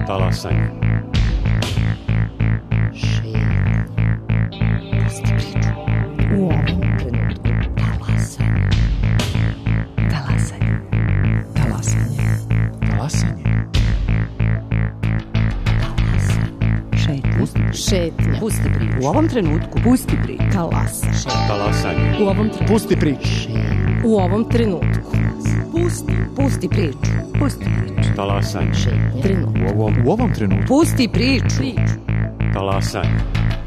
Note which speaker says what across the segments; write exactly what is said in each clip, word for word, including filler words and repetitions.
Speaker 1: Talasanje.
Speaker 2: U ovom trenutku talasanje. Talasanje. Talasanje.
Speaker 3: Talasanje.
Speaker 2: Šetnja. Šetnja. Pusti priču. U ovom trenutku pusti priču. Talasanje.
Speaker 1: Talasanje.
Speaker 2: U ovom trenutku.
Speaker 3: Pusti priču.
Speaker 2: U ovom trenutku. Pusti. Pusti priču. Pusti priču.
Speaker 1: Talasanje.
Speaker 2: Šetnja. Trenutku.
Speaker 1: U ovom,
Speaker 3: U ovom trenutku.
Speaker 2: Pusti priču.
Speaker 1: talasanje.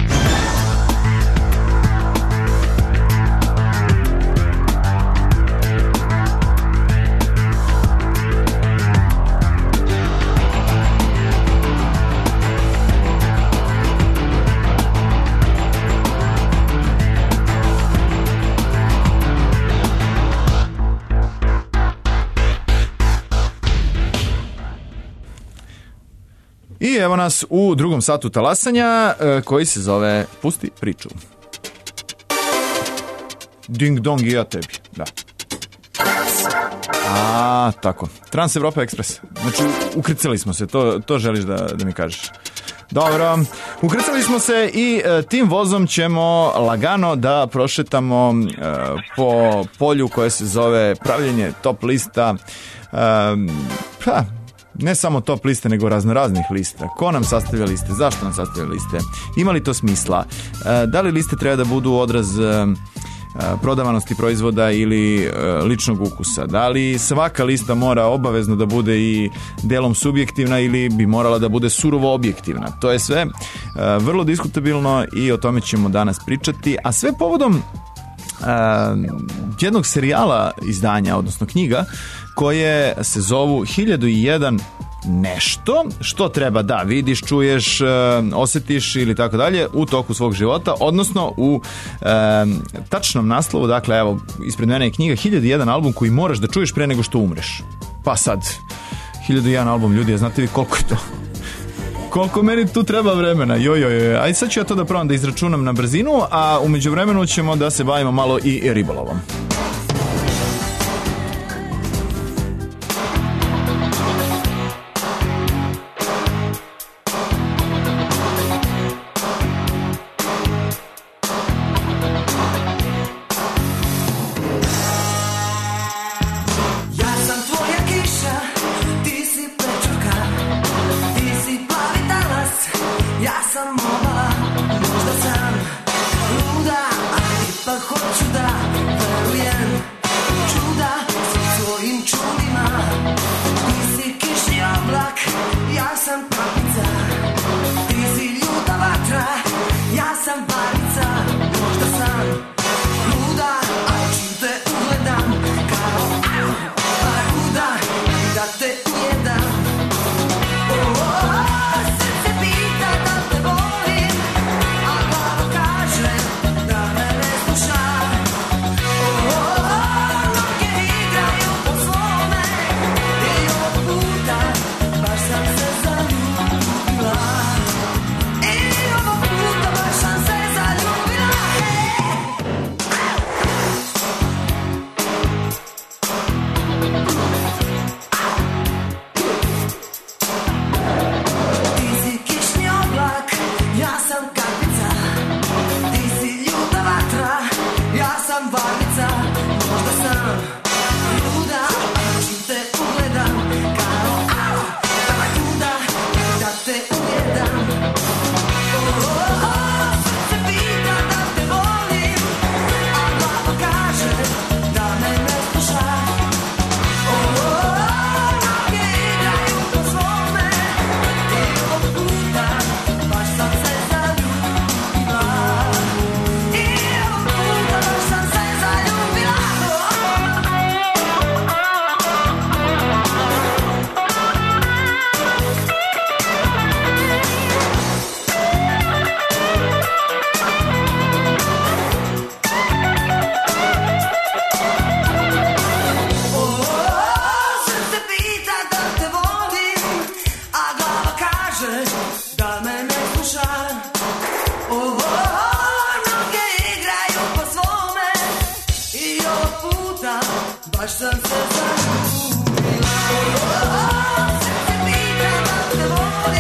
Speaker 3: I evo nas u drugom satu talasanja koji se zove Pusti priču. Ding dong i ja tebi, da. A, tako. Trans Evropa Express. Znači, ukrcali smo se, to, to želiš da, da mi kažeš. Dobro, ukrcali smo se i e, tim vozom ćemo lagano da prošetamo e, po polju koje se zove pravljenje top lista. E, pa, ne samo top liste, nego raznoraznih lista. Ko nam sastavlja liste? Zašto nam sastavlja liste? Ima li to smisla? E, da li liste treba da budu odraz e, prodavanosti proizvoda ili e, ličnog ukusa? Da li svaka lista mora obavezno da bude i delom subjektivna ili bi morala da bude surovo objektivna? To je sve e, vrlo diskutabilno i o tome ćemo danas pričati, a sve povodom e, jednog serijala izdanja, odnosno knjiga, koje se zovu hiljadu i jedan nešto što treba da vidiš, čuješ, osjetiš ili tako dalje u toku svog života, odnosno u e, tačnom naslovu. Dakle, evo, ispred mene je knjiga hiljadu i jedan album koji moraš da čuješ pre nego što umreš. Pa sad, hiljadu i jedan album, ljudi, znate vi koliko je to? Koliko meni tu treba vremena, joj, joj, joj. Ajde sad ću ja to da probam da izračunam na brzinu, a u međuvremenu ćemo da se bavimo malo i ribolovom.
Speaker 4: Baš sam se zaljubila. Srce pita da te volim,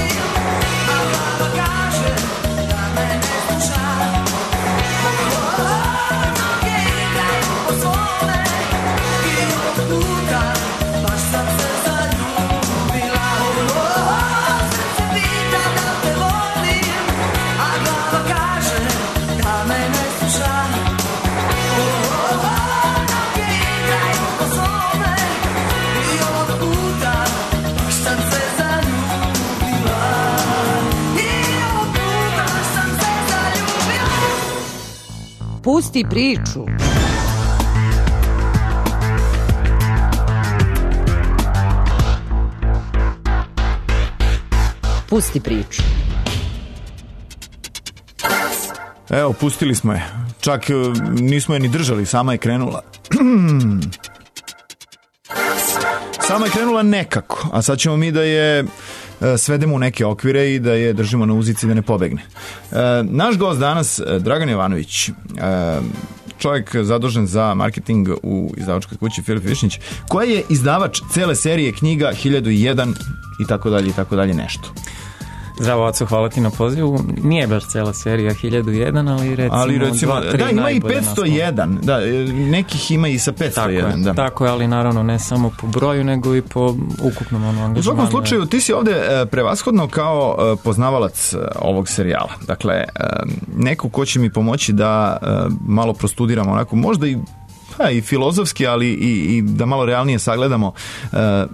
Speaker 2: Pusti priču. Pusti priču.
Speaker 3: Evo, pustili smo je. Čak nismo je ni držali, sama je krenula. Sama je krenula nekako, a sad ćemo mi da je svedemo u neke okvire i da je držimo na uzici da ne pobegne. Naš gost danas, Dragan Jovanović, čovjek zadužen za marketing u izdavačkoj kući Filip Višnjić, koja je izdavač cele serije knjiga hiljadu i jedan i tako dalje i tako dalje nešto.
Speaker 4: Zdravo, Aco, hvala ti na pozivu. Nije baš cela serija hiljadu i jedan, ali recimo, ali recimo dva, tri
Speaker 3: da, ima i petsto jedan. Da, nekih ima i sa petsto jedan.
Speaker 4: Tako je,
Speaker 3: da.
Speaker 4: tako je, ali naravno ne samo po broju, nego i po ukupnom ono, angažmanu.
Speaker 3: U svakom slučaju, ti si ovde prevashodno kao poznavalac ovog serijala. Dakle, neko ko će mi pomoći da malo prostudiramo onako, možda i pa, i filozofski, ali i, i da malo realnije sagledamo uh,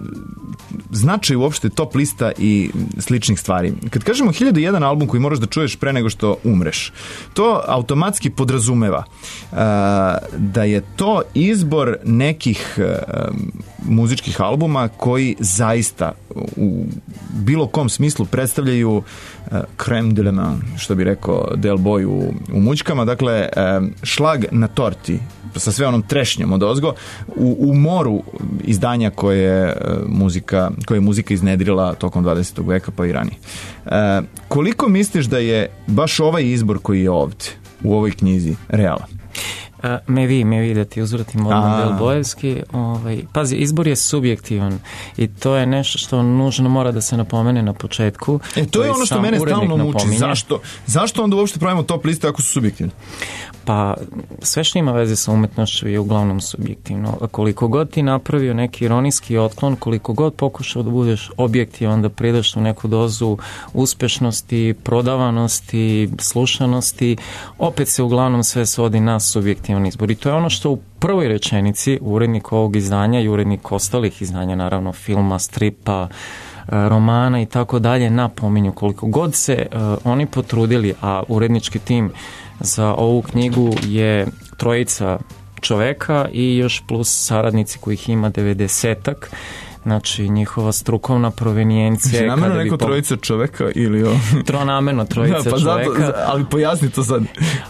Speaker 3: značaj uopšte top lista i sličnih stvari. Kad kažemo hiljadu i jedan album koji moraš da čuješ pre nego što umreš, to automatski podrazumeva uh, da je to izbor nekih uh, muzičkih albuma koji zaista u bilo kom smislu predstavljaju uh, crème de la main, što bi rekao Del Boy u, u mućkama, dakle uh, šlag na torti sa sve onom trešnjom od ozgo u, u moru izdanja koje uh, muzika, koje je muzika iznedrila tokom dvadesetog veka pa i ranije. Uh, koliko misliš da je baš ovaj izbor koji je ovde u ovoj knjizi realan?
Speaker 4: Uh, me vi, me vi da ti uzvratim odmah Del Bojevski. Ovaj, pazi, izbor je subjektivan i to je nešto što nužno mora da se napomene na početku.
Speaker 3: E, to je ono što mene stalno muči. Zašto? Zašto onda uopšte pravimo top liste ako su subjektivne?
Speaker 4: Pa sve što ima veze sa umetnošću je uglavnom subjektivno. A koliko god ti napravio neki ironijski otklon, koliko god pokušao da budeš objektivan, da pridaš u neku dozu uspešnosti, prodavanosti, slušanosti, opet se uglavnom sve svodi na subjektivan izbor. I to je ono što u prvoj rečenici urednik ovog izdanja i urednik ostalih izdanja, naravno filma, stripa, romana i tako dalje, napominju. Koliko god se uh, oni potrudili, a urednički tim za ovu knjigu je trojica čoveka i još plus saradnici kojih ima devedesetak, znači njihova strukovna provenijencija.
Speaker 3: Znači namerno neko po... trojica čoveka ili o...
Speaker 4: Tronamerno trojica
Speaker 3: da, pa
Speaker 4: čoveka.
Speaker 3: Zato, ali pojasni to sad.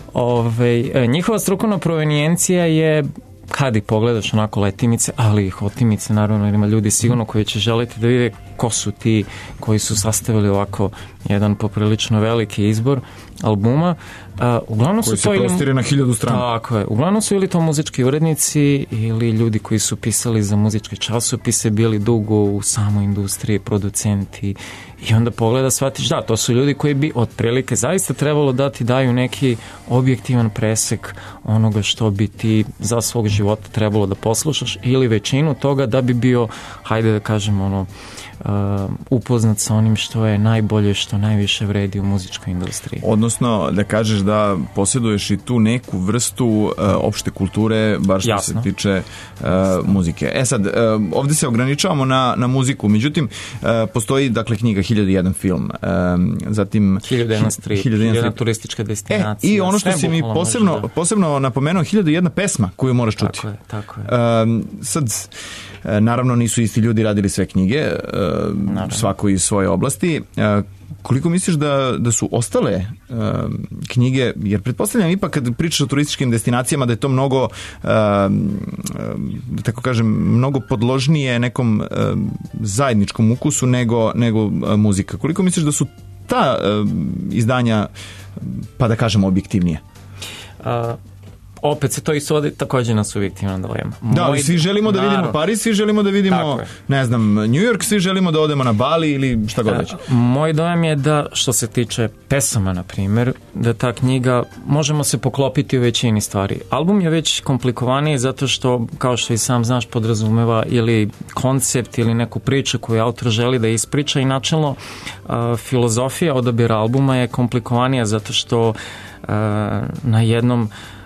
Speaker 4: Ove, njihova strukovna provenijencija je, kad i pogledaš onako letimice, ali i hotimice, naravno, jer ima ljudi sigurno koji će želiti da vide ko su ti koji su sastavili ovako jedan poprilično veliki izbor albuma. Uh, uglavnom
Speaker 3: koji
Speaker 4: su
Speaker 3: se
Speaker 4: to
Speaker 3: prostire na hiljadu strana.
Speaker 4: Tako je. Uglavnom su ili to muzički urednici ili ljudi koji su pisali za muzičke časopise, bili dugo u samoj industriji, producenti, i onda pogleda, shvatiš, da, to su ljudi koji bi otprilike zaista trebalo da ti daju neki objektivan presek onoga što bi ti za svog života trebalo da poslušaš ili većinu toga da bi bio, hajde da kažem, ono, Uh, upoznat sa onim što je najbolje, što najviše vredi u muzičkoj industriji.
Speaker 3: Odnosno da kažeš da posjeduješ i tu neku vrstu uh, opšte kulture, bar što Jasno. se tiče uh, muzike. E sad, uh, ovdje se ograničavamo na, na muziku, međutim uh, postoji dakle knjiga hiljadu i jedan film, uh, zatim
Speaker 4: hiljadu i jedan strip, hiljadu i jedna turistička destinacija.
Speaker 3: E, i ono što si mi posebno, da... posebno napomenuo, hiljadu i jedna pesma koju moraš čuti.
Speaker 4: Tako je, tako je.
Speaker 3: Uh, sad, naravno nisu isti ljudi radili sve knjige, Naravno. svako iz svoje oblasti. Koliko misliš da, da su ostale uh, knjige, jer pretpostavljam ipak kad pričaš o turističkim destinacijama da je to mnogo, uh, da tako kažem, mnogo podložnije nekom uh, zajedničkom ukusu nego, nego uh, muzika. Koliko misliš da su ta uh, izdanja, pa da kažemo, objektivnije?
Speaker 4: Uh, opet se to i svodi također na subjektivan dojam.
Speaker 3: Da, Moj... svi želimo da vidimo Pariz, svi želimo da vidimo, ne znam, New York, svi želimo da odemo na Bali ili šta god već.
Speaker 4: Moj dojam je da, što se tiče pesama, na primjer, da ta knjiga možemo se poklopiti u većini stvari. Album je već komplikovaniji zato što, kao što i sam znaš, podrazumeva ili koncept ili neku priču koju autor želi da ispriča i načelno uh, filozofija odabira albuma je komplikovanija zato što uh, na jednom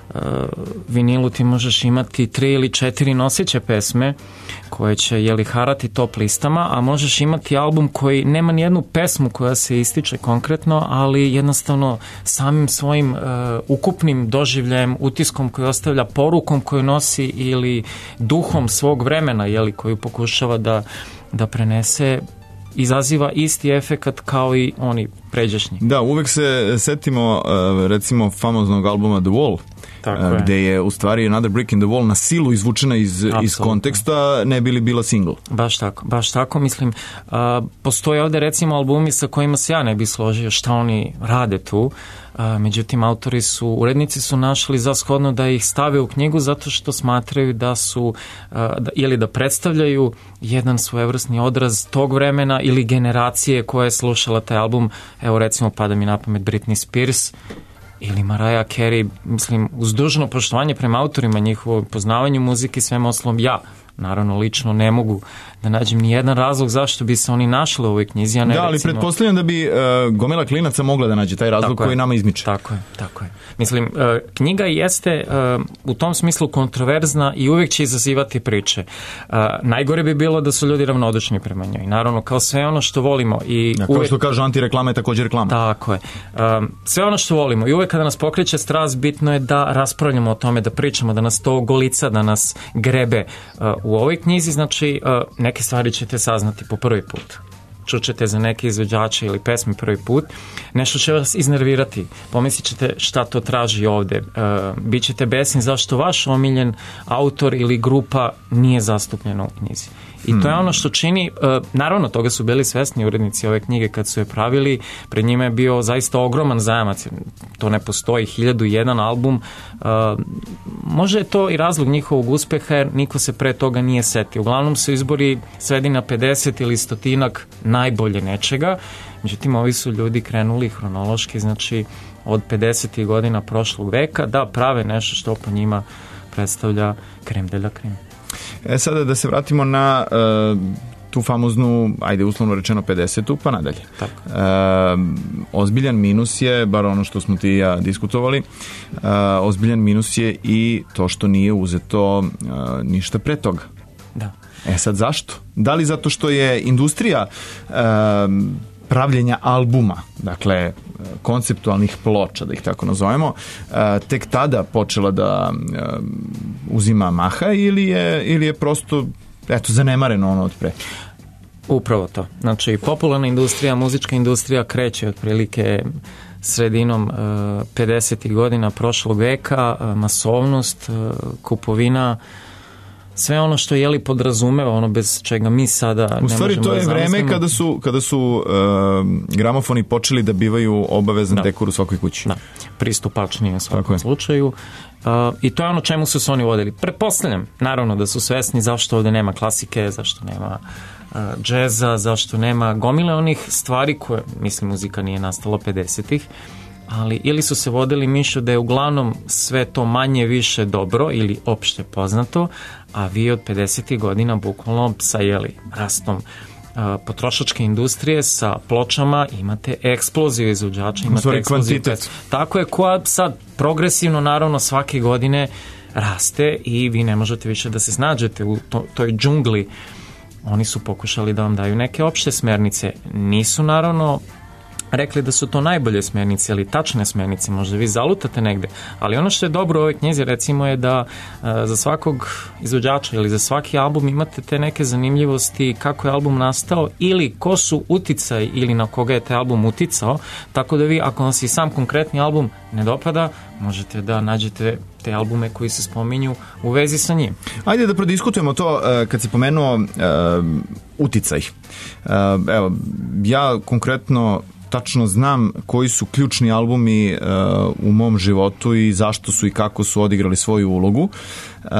Speaker 4: vinilu ti možeš imati tri ili četiri noseće pesme koje će jeli harati top listama, a možeš imati album koji nema ni jednu pesmu koja se ističe konkretno, ali jednostavno samim svojim uh, ukupnim doživljajem, utiskom koji ostavlja, porukom koju nosi ili duhom svog vremena, jeli, koju pokušava da, da prenese, izaziva isti efekat kao i oni pređašnji.
Speaker 3: Da, uvek se setimo recimo famoznog albuma The Wall,
Speaker 4: Tako
Speaker 3: gde
Speaker 4: je.
Speaker 3: je u stvari Another Brick in the Wall na silu izvučena iz, iz konteksta, ne bi li bila single.
Speaker 4: Baš tako, baš tako, mislim, a, postoje ovde recimo albumi sa kojima se ja ne bi složio šta oni rade tu, a, međutim autori su, urednici su našli za shodno da ih stave u knjigu zato što smatraju da su, a, da, ili da predstavljaju jedan svojevrsni odraz tog vremena ili generacije koja je slušala taj album. Evo recimo pada mi na pamet Britney Spears ili Mariah Carey, mislim, uz dužno poštovanje prema autorima, njihovom poznavanju muzike i svem oslom, ja naravno lično ne mogu da nađem ni jedan razlog zašto bi se oni našli u ovoj knjizi, a ne
Speaker 3: da, ali
Speaker 4: recimo...
Speaker 3: pretpostavljam da bi uh, gomila klinaca mogla da nađe taj razlog
Speaker 4: tako
Speaker 3: koji
Speaker 4: je,
Speaker 3: nama izmiče.
Speaker 4: Tako je, tako je. Mislim, uh, knjiga jeste uh, u tom smislu kontroverzna i uvijek će izazivati priče. Uh, najgore bi bilo da su ljudi ravnodušni prema njoj. Naravno, kao sve ono što volimo i
Speaker 3: ja, kao
Speaker 4: uvijek...
Speaker 3: što kažu, antireklama je također reklama.
Speaker 4: Tako je. Um, sve ono što volimo i uvijek kada nas pokreće strast, bitno je da raspravljamo o tome, da pričamo, da nas to golica, da nas grebe. Uh, u ovoj knjizi, znači, uh, neke stvari ćete saznati po prvi put. Čućete za neke izvođače ili pesme prvi put, nešto će vas iznervirati, pomislit ćete šta to traži ovde, e, bit ćete besni zašto vaš omiljen autor ili grupa nije zastupljena u knjizi. I to je ono što čini, e, naravno toga su bili svesni urednici ove knjige kad su je pravili, pred njima je bio zaista ogroman zajamac, to ne postoji, hiljadu i jedan album, e, može je to i razlog njihovog uspeha jer niko se pre toga nije setio. Uglavnom su izbori svedi na pedeset ili stotinak najbolje nečega, međutim ovi su ljudi krenuli hronološki, znači od pedesetih godina prošlog veka da prave nešto što po njima predstavlja krem de la krem.
Speaker 3: E sada da se vratimo na uh, tu famoznu, ajde uslovno rečeno pedesetu pa nadalje.
Speaker 4: Tako.
Speaker 3: Uh, ozbiljan minus je, bar ono što smo ti i ja diskutovali, uh, ozbiljan minus je i to što nije uzeto uh, ništa pre toga.
Speaker 4: Da.
Speaker 3: E sad zašto? Da li zato što je industrija uh, pravljenja albuma, dakle konceptualnih ploča, da ih tako nazovemo, tek tada počela da uzima maha ili je, ili je prosto eto, zanemareno ono od pre?
Speaker 4: Upravo to. Znači, popularna industrija, muzička industrija kreće otprilike sredinom pedesetih godina prošlog veka, masovnost, kupovina, sve ono što jeli podrazumeva, ono bez čega mi sada ne možemo da zamislimo. U stvari to je vreme
Speaker 3: kada su, kada su uh, gramofoni počeli da bivaju obavezan da. dekor u svakoj kući.
Speaker 4: Da, pristupačnije u svakom slučaju. Uh, I to je ono čemu su se oni vodili. Pretpostavljam, naravno da su svesni zašto ovde nema klasike, zašto nema uh, džeza, zašto nema gomile onih stvari koje, mislim, muzika nije nastala pedesetih, ali ili su se vodili mišlju da je uglavnom sve to manje više dobro ili opšte poznato, a vi od pedesetih godina bukvalno sa jeli, rastom uh, potrošačke industrije sa pločama imate eksploziju izvođača, imate
Speaker 3: Sorry,
Speaker 4: eksploziju.
Speaker 3: kvantitet.
Speaker 4: Tako je, koja sad progresivno naravno svake godine raste i vi ne možete više da se snađete u to, toj džungli. Oni su pokušali da vam daju neke opšte smernice. Nisu naravno rekli da su to najbolje smernice ili tačne smernice, možda vi zalutate negde, ali ono što je dobro u ovoj knjizi recimo je da uh, za svakog izvođača ili za svaki album imate te neke zanimljivosti kako je album nastao ili ko su uticaj ili na koga je taj album uticao, tako da vi ako vam se i sam konkretni album ne dopada, možete da nađete te albume koji se spominju u vezi sa njim.
Speaker 3: Ajde da prodiskutujemo to uh, kad si pomenuo uh, uticaj. Uh, evo, ja konkretno tačno znam koji su ključni albumi uh, u mom životu i zašto su i kako su odigrali svoju ulogu. Uh,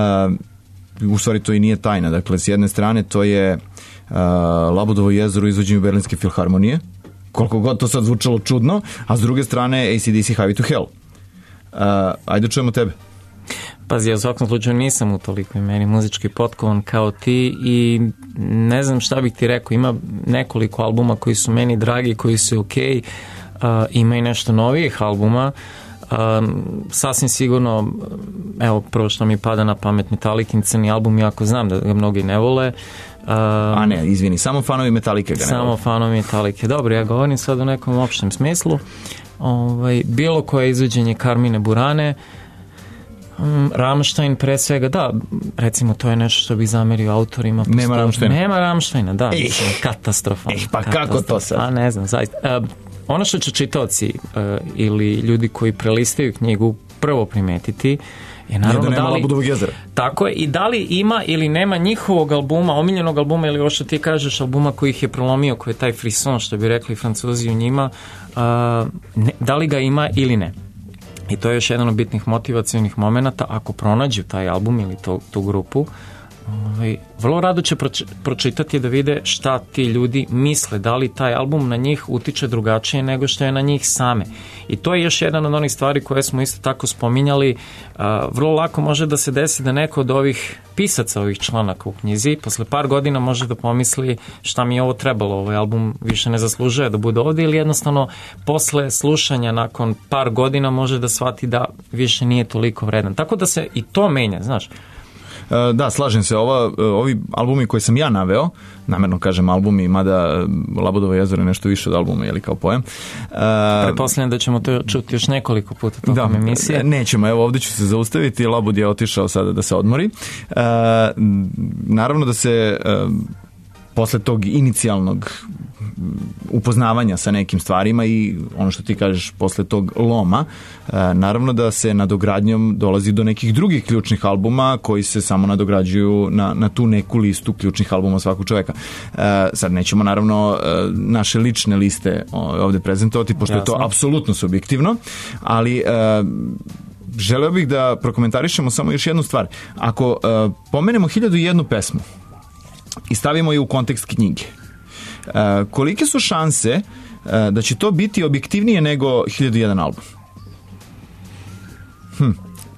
Speaker 3: u stvari to i nije tajna. Dakle, s jedne strane to je uh, Labudovo jezero u izvođenju Berlinske filharmonije, koliko god to sad zvučalo čudno, a s druge strane A C D C Highway to Hell. Uh, ajde čujemo tebe.
Speaker 4: Pazi, ja u svakom slučaju nisam u tolikoj meri muzički potkovan kao ti i ne znam šta bih ti rekao, ima nekoliko albuma koji su meni dragi, koji su okej, uh, ima i nešto novijih albuma, uh, Um, sasvim sigurno, evo, prvo što mi pada na pamet, Metallicin Crni album, iako znam da ga mnogi ne vole. Um,
Speaker 3: A ne, izvini, samo fanovi Metallica ga ne
Speaker 4: Samo
Speaker 3: vole.
Speaker 4: fanovi Metallica. Dobro, ja govorim sad u nekom opštem smislu. Ovaj, bilo koje izvođenje Carmine Burane, um, Rammstein pre svega, da, recimo to je nešto što bih zamerio autorima.
Speaker 3: Nema Rammsteina.
Speaker 4: Nema Rammsteina, da,
Speaker 3: Eh,
Speaker 4: mislim, katastrofa.
Speaker 3: eh, pa kako to sad?
Speaker 4: A ne znam, zaista. Uh, ono što će čitaoci uh, ili ljudi koji prelistaju knjigu prvo primetiti je naravno
Speaker 3: da nema
Speaker 4: da li,
Speaker 3: Labudovog jezera.
Speaker 4: tako je, i da li ima ili nema njihovog albuma, omiljenog albuma ili ovo što ti kažeš, albuma koji ih je prelomio, koji je taj frison, što bi rekli Francuzi u njima, uh, ne, da li ga ima ili ne. I to je još jedan od bitnih motivacionih momenata. Ako pronađu taj album ili to, tu grupu, ovaj, vrlo rado će proč, pročitati da vide šta ti ljudi misle, da li taj album na njih utiče drugačije nego što je na njih same. I to je još jedan od onih stvari koje smo isto tako spominjali. A, vrlo lako može da se desi da neko od ovih pisaca ovih članaka u knjizi posle par godina može da pomisli šta mi je ovo trebalo, ovaj album više ne zaslužuje da bude ovde, ili jednostavno posle slušanja nakon par godina može da shvati da više nije toliko vredan. Tako da se i to menja, znaš.
Speaker 3: Da, slažem se. Ova, ovi albumi koje sam ja naveo, namerno kažem albumi, mada Labudovo jezero je nešto više od albuma, jeli kao pojam.
Speaker 4: Pretpostavljam da ćemo to čuti još nekoliko puta tokom
Speaker 3: da,
Speaker 4: emisije.
Speaker 3: Nećemo, evo ovdje ću se zaustaviti, Labud je otišao sada da se odmori. Naravno da se posle tog inicijalnog upoznavanja sa nekim stvarima i ono što ti kažeš posle tog loma, naravno da se nadogradnjom dolazi do nekih drugih ključnih albuma koji se samo nadograđuju na, na tu neku listu ključnih albuma svakog čoveka. Sad nećemo naravno naše lične liste ovde prezentovati, pošto Jasno. je to apsolutno subjektivno, ali želeo bih da prokomentarišemo samo još jednu stvar. Ako pomenemo hiljadu i jednu pesmu i stavimo je u kontekst knjige, Uh, kolike su šanse uh, da će to biti objektivnije nego hiljadu i jedan album? Hm.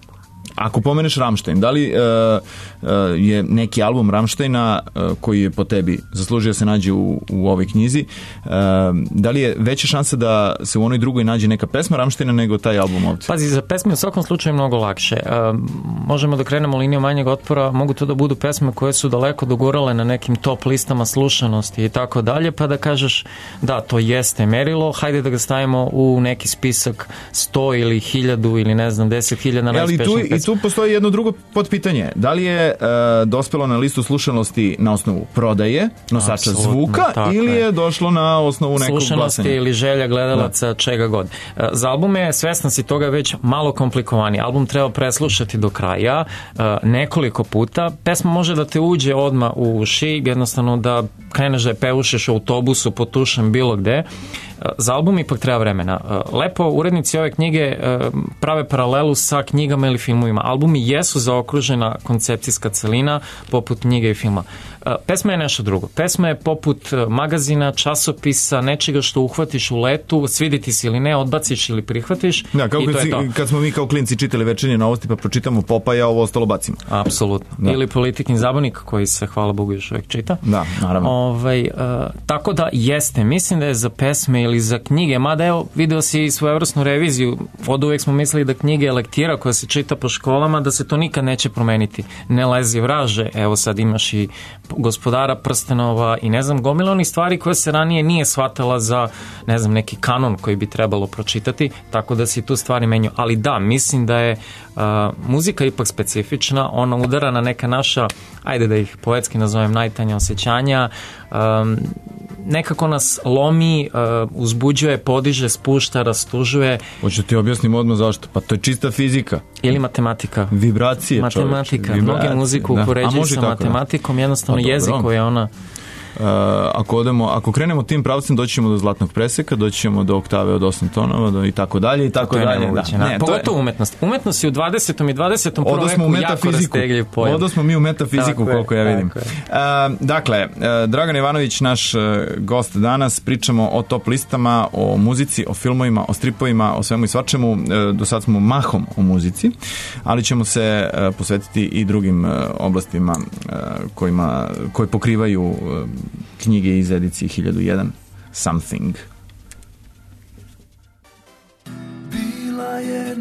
Speaker 3: Ako pomeneš Rammstein, da li uh, uh, je neki album Rammsteina uh, koji je po tebi zaslužio da se nađe u, u ovoj knjizi, uh, da li je veća šansa da se u onoj drugoj nađe neka pesma Rammsteina nego taj album ovdje?
Speaker 4: Pazi, za pesme u svakom slučaju mnogo lakše. Uh, možemo da krenemo linijom manjeg otpora, mogu to da budu pesme koje su daleko dogurale na nekim top listama slušanosti i tako dalje, pa da kažeš da, to jeste merilo, hajde da ga stavimo u neki spisak sto ili hiljadu ili ne znam, deset hiljada najuspešnijih pesma.
Speaker 3: I tu postoji jedno drugo potpitanje. Da li je uh, dospelo na listu slušanosti na osnovu prodaje, nosača Absolutno, zvuka, ili je. je došlo na osnovu nekog glasanja?
Speaker 4: Slušanosti ili želja gledalaca, da. čega god. Uh, za albume, svestan si toga, već malo komplikovaniji. Album treba preslušati do kraja, uh, nekoliko puta. Pesma može da te uđe odmah u uši, jednostavno da kreneš da je pevušeš u autobusu, potušem, bilo gde. Za album ipak treba vremena. Lepo urednici ove knjige prave paralelu sa knjigama ili filmovima. Albumi jesu zaokružena koncepcijska celina poput knjiga i filma. Pesma je nešto drugo. Pesma je poput magazina, časopisa, nečega što uhvatiš u letu, sviditi si ili ne, odbaciš ili prihvatiš.
Speaker 3: Da, kao
Speaker 4: i to
Speaker 3: kad,
Speaker 4: je to.
Speaker 3: Kad smo mi kao klinci čitali Večernje novosti pa pročitamo Popaja, ovo ostalo bacimo.
Speaker 4: Apsolutno. Da. Ili Politikin zabavnik koji se, hvala Bogu, još uvijek čita.
Speaker 3: Da, naravno.
Speaker 4: Ovaj, uh, tako da jeste, mislim da je za pesme ili za knjige, mada evo, video si svojevrsnu reviziju, od uvijek smo mislili da knjige je lektira koja se čita po školama, da se to nikad neće promeniti. Ne lezi vraže, evo sad imaš i Gospodara prstenova i ne znam, gomila onih stvari koje se ranije nije shvatala za, ne znam, neki kanon koji bi trebalo pročitati, tako da se tu stvari menju. Ali da, mislim da je uh, muzika ipak specifična, ona udara na neka naša, ajde da ih poetski nazovem, najtanja osjećanja, um, nekako nas lomi, uh, uzbuđuje, podiže, spušta, rastužuje.
Speaker 3: Hoću ti objasnim odmah zašto. Pa to je čista fizika.
Speaker 4: Ili matematika.
Speaker 3: Vibracije,
Speaker 4: matematika.
Speaker 3: čovječe.
Speaker 4: Mnogi muziku da. upoređuju sa tako, matematikom, jednostavno jezik koji je ona...
Speaker 3: Uh, ako odemo, ako krenemo tim pravcem, doći ćemo do zlatnog preseka, doći ćemo do oktave od osam tonova do i tako dalje i tako dalje.
Speaker 4: Nemoguće, da. Ne, pogotovo je... umetnost. Umetnost je u dvadesetom i dvadesetom prvom veku jako rastegljiv pojam.
Speaker 3: Odo smo mi u metafiziku, tako koliko je, ja vidim. Uh, dakle, uh, Dragan Ivanović, naš uh, gost danas, pričamo o top listama, o muzici, o filmovima, o stripovima, o svemu i svačemu. Uh, do sad smo mahom o muzici, ali ćemo se uh, posvetiti i drugim uh, oblastima uh, kojima, koje pokrivaju uh, knjige iz edicije hiljadu i jedan Something.
Speaker 5: Bila je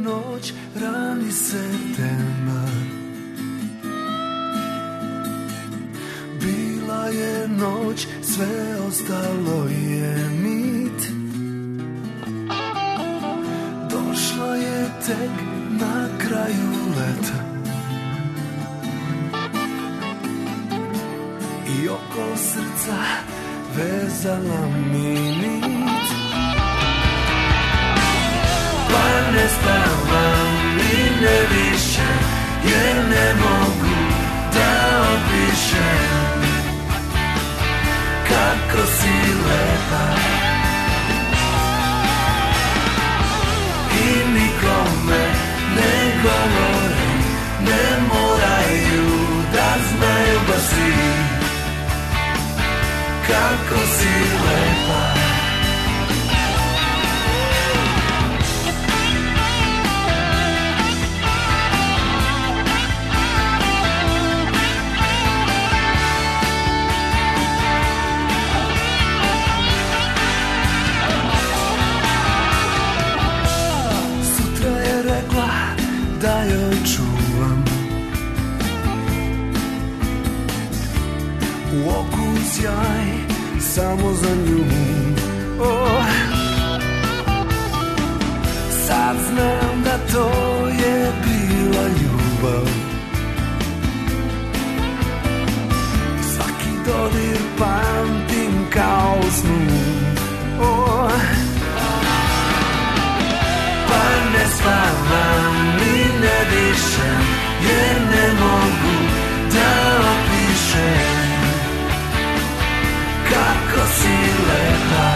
Speaker 5: noć, rani septembar. Bila je noć, sve ostalo je mit. Došla je tek na kraju leta i oko srca vezala mi nit. Pa ne spavam i ne više, jer ne mogu da opišem kako si lepa. I nikome ne govori, ne moraju da znaju baš svi kako si lepa. Da joj čuvam u oku sjaj samo za nju. Oh. Sad znam da to je bila ljubav. Svaki dodir pamtim kao u snu. Oh. Pa ne spavam i ne dišem, jer ne mogu da opišem kako si lepa.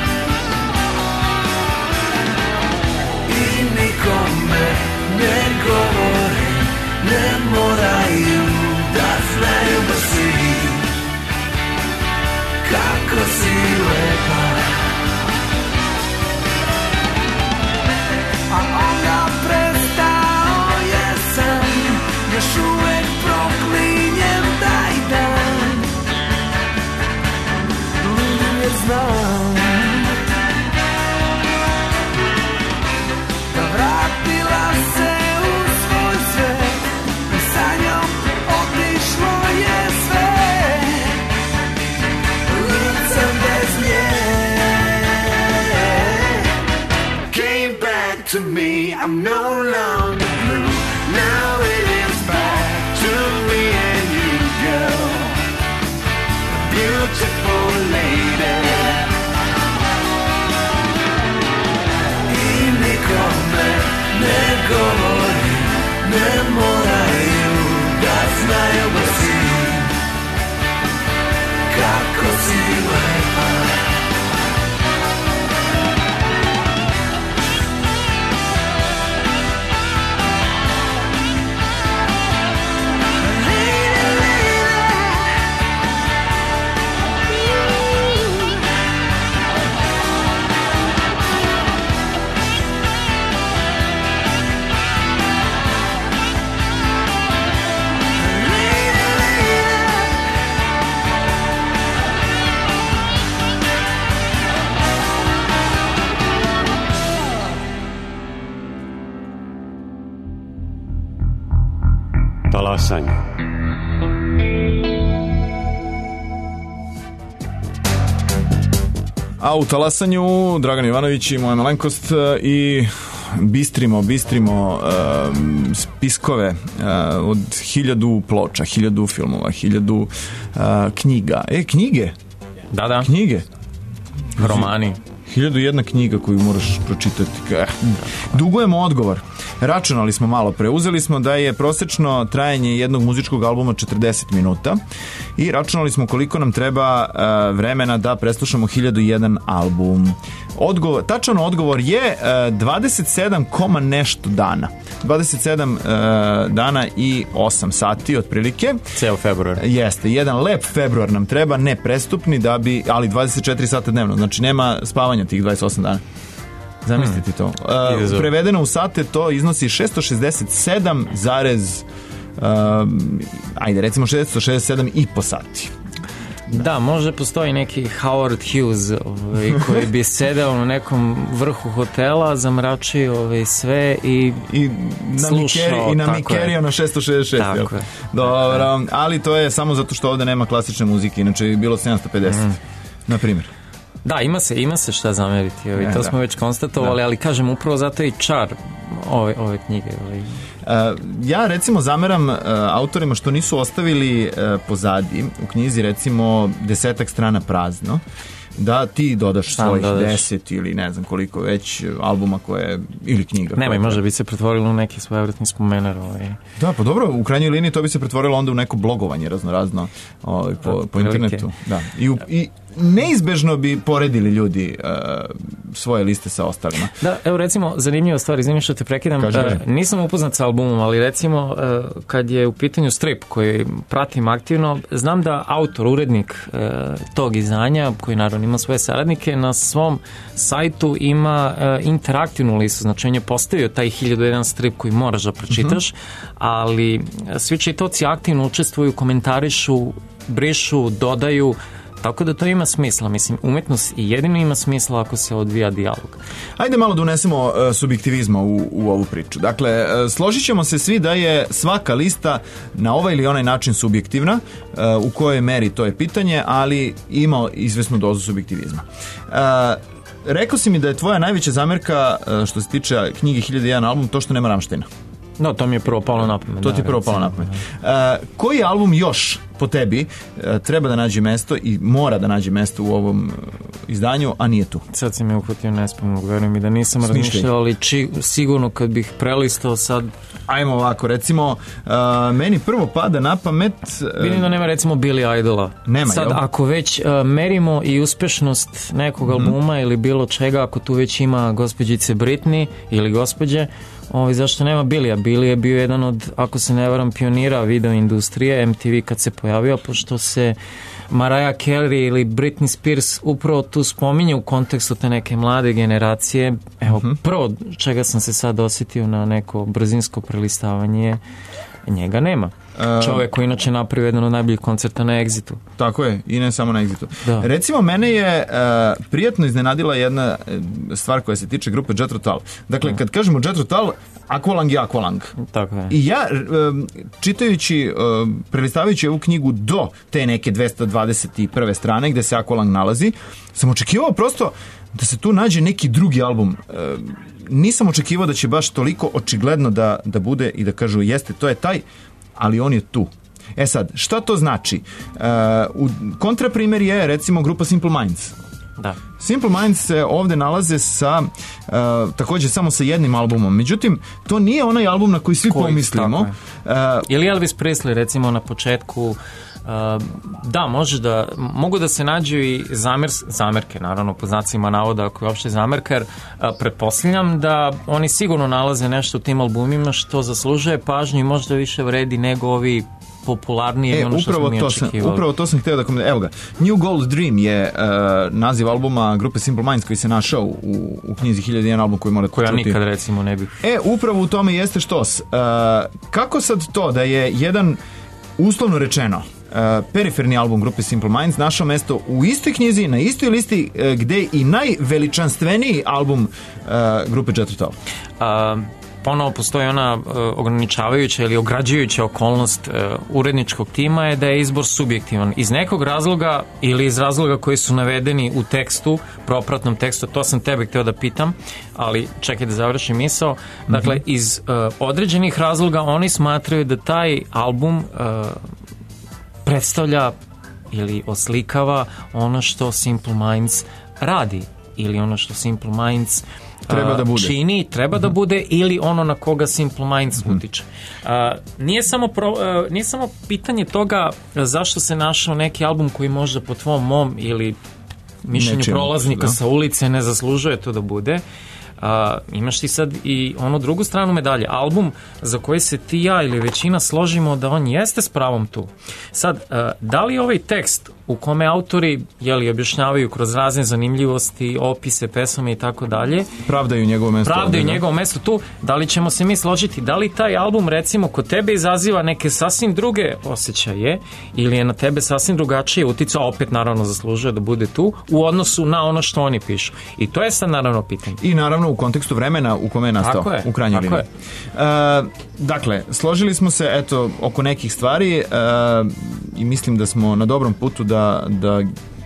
Speaker 5: I nikome ne govorim, ne moraju da znaju baš svi kako si lepa. A onda prestao jesam, još uvek proklinjem taj dan. Ludim jer znam da vratila se u svoj svet i sa njom otišlo je sve. Licem bez nje. Came back to me, I'm no longer blue. Now it is back to me and you, girl. Beautiful lady. I nikome ne govori, ne moraju da znaju baš svi kako si lepa.
Speaker 1: Talasanje.
Speaker 3: A u talasanju Dragan Jovanović i moja malenkost i bistrimo, bistrimo uh, spiskove uh, od hiljadu ploča, hiljadu filmova, hiljadu uh, knjiga. E, knjige?
Speaker 4: Da, da.
Speaker 3: Knjige?
Speaker 4: Romani.
Speaker 3: Hiljadu jedna knjiga koju moraš pročitati. Eh, dugujemo odgovor. Računali smo malo pre. Uzeli smo da je prosečno trajanje jednog muzičkog albuma četrdeset minuta i računali smo koliko nam treba uh, vremena da preslušamo hiljadu jedan album. Odgovor, tačan odgovor je uh, dvadeset sedam koma nešto dana. dvadeset sedam uh, dana i osam sati otprilike.
Speaker 4: Ceo februar.
Speaker 3: Jeste, jedan lep februar nam treba, ne prestupni, da bi, ali dvadeset četiri sata dnevno, znači nema spavanja tih dvadeset osam dana. Zamislite hmm. to. Uh, prevedeno u sate to iznosi šesto šezdeset sedam zarez uh, ajde recimo šesto šezdeset sedam i po sati.
Speaker 4: Da, možda postoji neki Howard Hughes ovaj, koji bi sedeo na nekom vrhu hotela, zamračio ovaj, sve i,
Speaker 3: I
Speaker 4: slušao.
Speaker 3: I namikerio na šesto šezdeset šest.
Speaker 4: Tako je.
Speaker 3: Dobro, ali to je samo zato što ovde nema klasične muzike, inače je bilo sedamsto pedeset, mm. na primjer.
Speaker 4: Da, ima se, ima se šta zameriti, ovaj, e, to da. smo već konstatovali, da. ali kažem, upravo zato je i čar ove, ove knjige. Ovaj.
Speaker 3: Uh, ja recimo zameram uh, autorima što nisu ostavili uh, pozadi u knjizi recimo desetak strana prazno, da ti dodaš Sam svojih dodaš. deset ili ne znam koliko već albuma koje, ili knjiga.
Speaker 4: Nema, može bi se pretvorilo u neki svojevrsni spomener. Ovaj.
Speaker 3: Da, pa dobro, u krajnjoj liniji to bi se pretvorilo onda u neko blogovanje raznorazno ovaj, po, da, po internetu. Da. I, u, I neizbežno bi poredili ljudi uh, svoje liste sa ostalima.
Speaker 4: Da, evo recimo, zanimljiva stvar, izvini što te prekidam, uh, nisam upoznat sa albumom, ali recimo uh, kad je u pitanju strip koji pratim aktivno, znam da autor, urednik uh, tog izdanja, koji naravno ima svoje saradnike, na svom sajtu ima uh, interaktivnu listu, znači on je postavio taj hiljadu jedan strip koji moraš da pročitaš, uh-huh. ali svi čitaoci aktivno učestvuju, komentarišu, brišu, dodaju. Tako da to ima smisla, mislim, umetnost i jedino ima smisla ako se odvija dijalog.
Speaker 3: Ajde malo da unesemo uh, subjektivizma u, u ovu priču. Dakle, uh, složit ćemo se svi da je svaka lista na ovaj ili onaj način subjektivna, uh, u kojoj meri to je pitanje, ali ima izvesnu dozu subjektivizma. Uh, rekao si mi da je tvoja najveća zamerka uh, što se tiče knjige hiljadu jedan album to što nema Rammsteina.
Speaker 4: No, to mi je prvo palo na pamet.
Speaker 3: To da, ti je prvo palo na pamet. Uh, koji album još po tebi uh, treba da nađe mesto i mora da nađe mesto u ovom uh, izdanju, a nije tu?
Speaker 4: Sad si me uhvatio nespomnog, verujem mi da nisam razmišljao, ali či, sigurno kad bih prelistao sad...
Speaker 3: Ajmo ovako, recimo, uh, meni prvo pada na pamet... Uh,
Speaker 4: Vidim da nema recimo Billy Idola.
Speaker 3: Nema,
Speaker 4: sad,
Speaker 3: jel?
Speaker 4: ako već uh, merimo i uspešnost nekog albuma mm. ili bilo čega, ako tu već ima gospođice Britney ili gospođe, Ovi, zašto nema Billy-a? Billy je bio jedan od, ako se ne varam, pionira video industrije, M T V kad se pojavio, pošto se Mariah Carey ili Britney Spears upravo tu spominje u kontekstu te neke mlade generacije. Evo, uh-huh. prvo čega sam se sad osjetio na neko brzinsko prelistavanje, njega nema. Čovjek koji inače napravio jedan od najboljih koncerta na Exitu.
Speaker 3: Tako je, i ne samo na Exitu. Da. Recimo, mene je uh, prijatno iznenadila jedna stvar koja se tiče grupe Jethro Tull. Dakle, da. kad kažemo Jethro Tull, Aqualung je Aqualung.
Speaker 4: Tako je.
Speaker 3: I ja, um, čitajući, um, prelistavajući ovu knjigu do te neke dvesta dvadeset prve strane gde se Aqualung nalazi, sam očekivao prosto da se tu nađe neki drugi album. Um, nisam očekivao da će baš toliko očigledno da, da bude i da kažu jeste, to je taj, ali on je tu. E sad, šta to znači? Uh, u kontraprimer je recimo grupa Simple Minds.
Speaker 4: Da.
Speaker 3: Simple Minds se ovde nalaze sa uh, takođe samo sa jednim albumom. Međutim, to nije onaj album na koji svi koji, pomislimo.
Speaker 4: Uh, Ili Elvis Presley recimo na početku. Uh, da, može da mogu da se nađu i zamer, zamerke, naravno po znacima navoda ako je uopšte zamerka, jer uh, pretpostavljam da oni sigurno nalaze nešto u tim albumima što zaslužuje pažnju i možda više vredi nego ovi popularnije e, ono što smo mi očekivali.
Speaker 3: Upravo to sam htio da komentujem. Evo ga, New Gold Dream je uh, naziv albuma grupe Simple Minds koji se našao u, u knjizi hiljadu jedan album koji morate
Speaker 4: koja
Speaker 3: čuti.
Speaker 4: Nikad recimo ne bih.
Speaker 3: E, upravo u tome jeste štos. Uh, kako sad to da je jedan uslovno rečeno uh, periferni album grupe Simple Minds našao mesto u istoj knjizi, na istoj listi uh, gde i najveličanstveniji album uh, grupe Jethro Tull?
Speaker 4: Uh, ponovo postoji ona uh, ograničavajuća ili ograđujuća okolnost uh, uredničkog tima je da je izbor subjektivan. Iz nekog razloga ili iz razloga koji su navedeni u tekstu, propratnom tekstu, to sam tebe hteo da pitam, ali čekaj da završim misao. Dakle, mm-hmm. iz uh, određenih razloga oni smatraju da taj album uh, predstavlja ili oslikava ono što Simple Minds radi ili ono što Simple Minds
Speaker 3: treba da bude.
Speaker 4: čini, treba mm-hmm. da bude ili ono na koga Simple Minds mm-hmm. utiče. Uh, nije, samo pro, uh, nije samo pitanje toga zašto se našao neki album koji možda po tvom mom ili mišljenju Nečem, prolaznika da. sa ulice ne zaslužuje to da bude. Uh, imaš ti sad i onu drugu stranu medalje, album za koji se ti ja ili većina složimo da on jeste s pravom tu. Sad, uh, da li ovaj tekst u kome autori jeli, objašnjavaju kroz razne zanimljivosti, opise, pesme i tako dalje.
Speaker 3: Pravdaju njegovo mesto.
Speaker 4: Pravdaju njegovo mesto tu. Da li ćemo se mi složiti? Da li taj album recimo kod tebe izaziva neke sasvim druge osjećaje ili je na tebe sasvim drugačije uticao, opet naravno zaslužuje da bude tu u odnosu na ono što oni pišu. I to je sad naravno pitanje.
Speaker 3: I naravno u kontekstu vremena u kome je nastao.
Speaker 4: Tako je,
Speaker 3: u krajnjoj
Speaker 4: tako
Speaker 3: liniji. Uh, dakle, složili smo se eto oko nekih stvari uh, i mislim da smo na dobrom putu da, da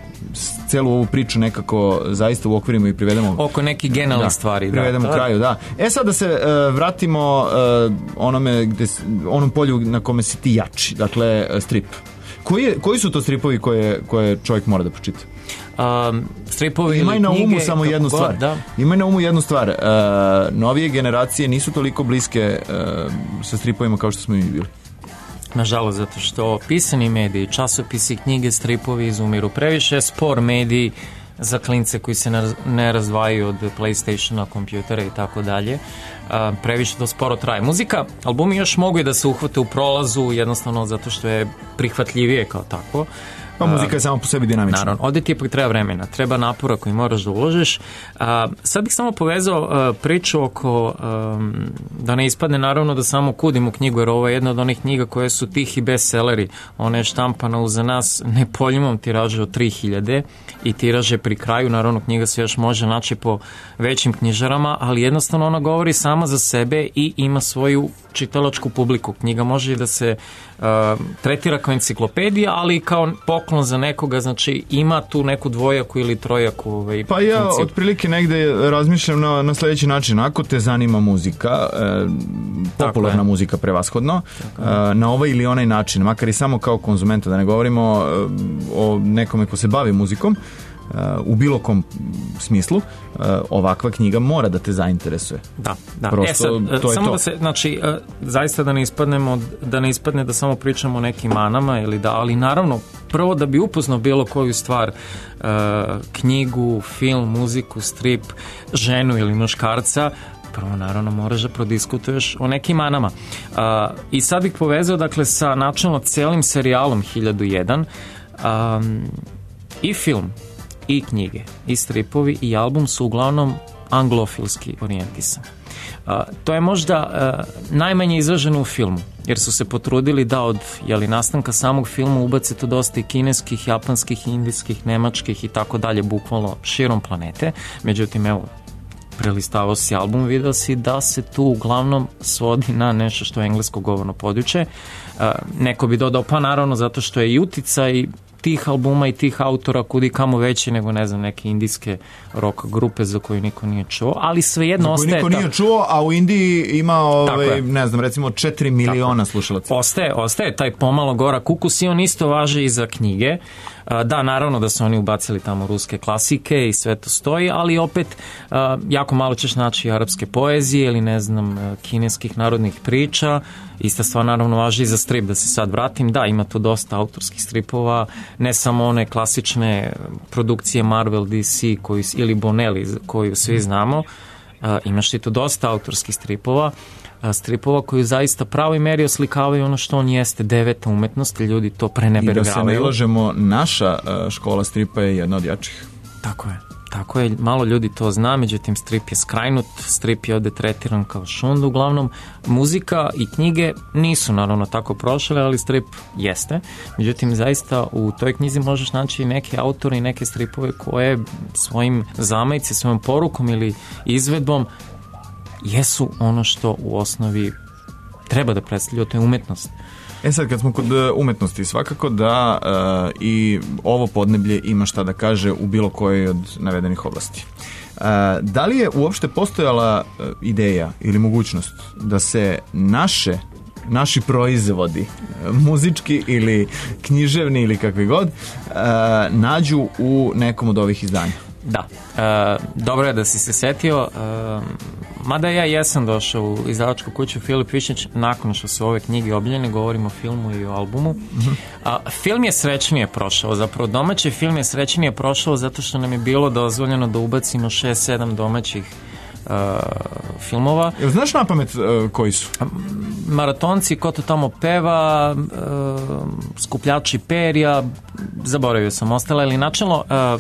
Speaker 3: celu ovu priču nekako zaista uokvirimo i privedemo
Speaker 4: oko nekih generalnih
Speaker 3: da,
Speaker 4: stvari.
Speaker 3: Privedemo
Speaker 4: da,
Speaker 3: kraju, da. E sad da se uh, vratimo uh, onome gde, onom polju na kome si ti jači, dakle strip. Koji, je, koji su to stripovi koje, koje čovjek mora da pročita?
Speaker 4: Um, stripovi
Speaker 3: Imaj
Speaker 4: ili
Speaker 3: na
Speaker 4: knjige,
Speaker 3: umu samo jednu
Speaker 4: god,
Speaker 3: stvar.
Speaker 4: Da.
Speaker 3: Imaj na umu jednu stvar. Uh, novije generacije nisu toliko bliske uh, sa stripovima kao što smo i bili.
Speaker 4: Nažalost, zato što pisani mediji, časopisi, knjige, stripovi izumiru. Previše spor mediji za klince koji se ne razdvajaju od PlayStationa, kompjutera i tako dalje. Previše to sporo traje. Muzika, albumi još mogu i da se uhvate u prolazu, jednostavno zato što je prihvatljivije kao tako.
Speaker 3: Pa muzika je samo po sebi dinamična.
Speaker 4: Naravno, ovdje ti ipak treba vremena, treba napora koji moraš da uložiš. A, sad bih samo povezao a, priču oko, a, da ne ispadne naravno da samo kudim u knjigu, jer ovo je jedna od onih knjiga koje su tihi bestselleri. Ona je štampana uza nas nepoljimom tiraže od tri hiljade i tiraže pri kraju, naravno knjiga se još može naći po većim knjižarama, ali jednostavno ona govori sama za sebe i ima svoju čitalačku publiku. Knjiga može i da se uh, tretira kao enciklopedija, ali i kao poklon za nekoga, znači ima tu neku dvojaku ili trojaku ovaj,
Speaker 3: pa ja
Speaker 4: funkciju.
Speaker 3: otprilike negde razmišljam na, na sljedeći način. Ako te zanima muzika, e, popularna muzika prevashodno, e, na ovaj ili onaj način, makar i samo kao konzumenta, da ne govorimo e, o nekome ko se bavi muzikom, u bilo kom smislu, ovakva knjiga mora da te zainteresuje.
Speaker 4: Da, da.
Speaker 3: Prosto,
Speaker 4: e sad,
Speaker 3: to je
Speaker 4: samo
Speaker 3: to.
Speaker 4: da se, znači, zaista da ne ispadnemo, da ne ispadne da samo pričamo o nekim manama ili da, ali naravno, prvo da bi upoznao bilo koju stvar, knjigu, film, muziku, strip, ženu ili muškarca, prvo naravno moraš da prodiskutuješ o nekim manama. Uh, I sad bih povezao, dakle, sa načelno celim serijalom hiljadu jedan, um, i film, i knjige, i stripovi, i album su uglavnom anglofilski orijentisan. Uh, to je možda uh, najmanje izraženo u filmu, jer su se potrudili da od jeli, nastanka samog filma ubace to dosta i kineskih, japanskih, indijskih, nemačkih i tako dalje, bukvalno širom planete. Međutim, evo, prelistavao si album, vidio si da se tu uglavnom svodi na nešto što je englesko govorno područje. Uh, neko bi dodao, pa naravno, zato što je i uticaj tih albuma i tih autora kudi kamo veći nego, ne znam, neke indijske rock grupe za koju niko nije čuo, ali svejedno ostaje...
Speaker 3: Za koju niko
Speaker 4: ta...
Speaker 3: nije čuo, a u Indiji ima, ovaj, ne znam, recimo četiri miliona slušalaca.
Speaker 4: Ostaje, ostaje taj pomalo gorak ukus i on isto važi i za knjige. Da, naravno da su oni ubacili tamo ruske klasike i sve to stoji, ali opet jako malo ćeš naći arapske poezije ili, ne znam, kineskih narodnih priča. Ista stvar naravno važi i za strip, da se sad vratim. Da, ima tu dosta autorskih stripova, ne samo one klasične produkcije Marvel, D C koji, ili Bonelli koju svi znamo. Imaš ti tu dosta autorskih stripova, stripova koji zaista pravoj meri oslikavaju ono što on jeste, deveta umetnost, ljudi to prenebergavaju.
Speaker 3: I da se ne lažemo, naša škola stripa je jedna od jačih.
Speaker 4: Tako je. Tako je, malo ljudi to zna, međutim strip je skrajnut, strip je ovde tretiran kao šund, uglavnom muzika i knjige nisu naravno tako prošle, ali strip jeste. Međutim, zaista u toj knjizi možeš naći neke autore i neke stripove koje svojim zamajci, svojom porukom ili izvedbom jesu ono što u osnovi treba da predstavlja, to je umetnost.
Speaker 3: E sad, kad smo kod umetnosti, svakako da uh, i ovo podneblje ima šta da kaže u bilo kojoj od navedenih oblasti. Uh, da li je uopšte postojala uh, ideja ili mogućnost da se naše naši proizvodi, muzički ili književni ili kakvi god, uh, nađu u nekom od ovih izdanja?
Speaker 4: Da, e, dobro je da si se setio, e, mada ja jesam došao u izdavačku kuću Filip Višnjić nakon što su ove knjige objavljene, govorimo o filmu i o albumu. Mm-hmm. A, film je srećnije prošao, zapravo domaći film je srećnije prošao zato što nam je bilo dozvoljeno da ubacimo šest sedam domaćih uh, filmova.
Speaker 3: Jel znaš na pamet uh, koji su?
Speaker 4: Maratonci, Ko to tamo peva, uh, Skupljači perja, zaboravio sam ostale, ali načelno uh,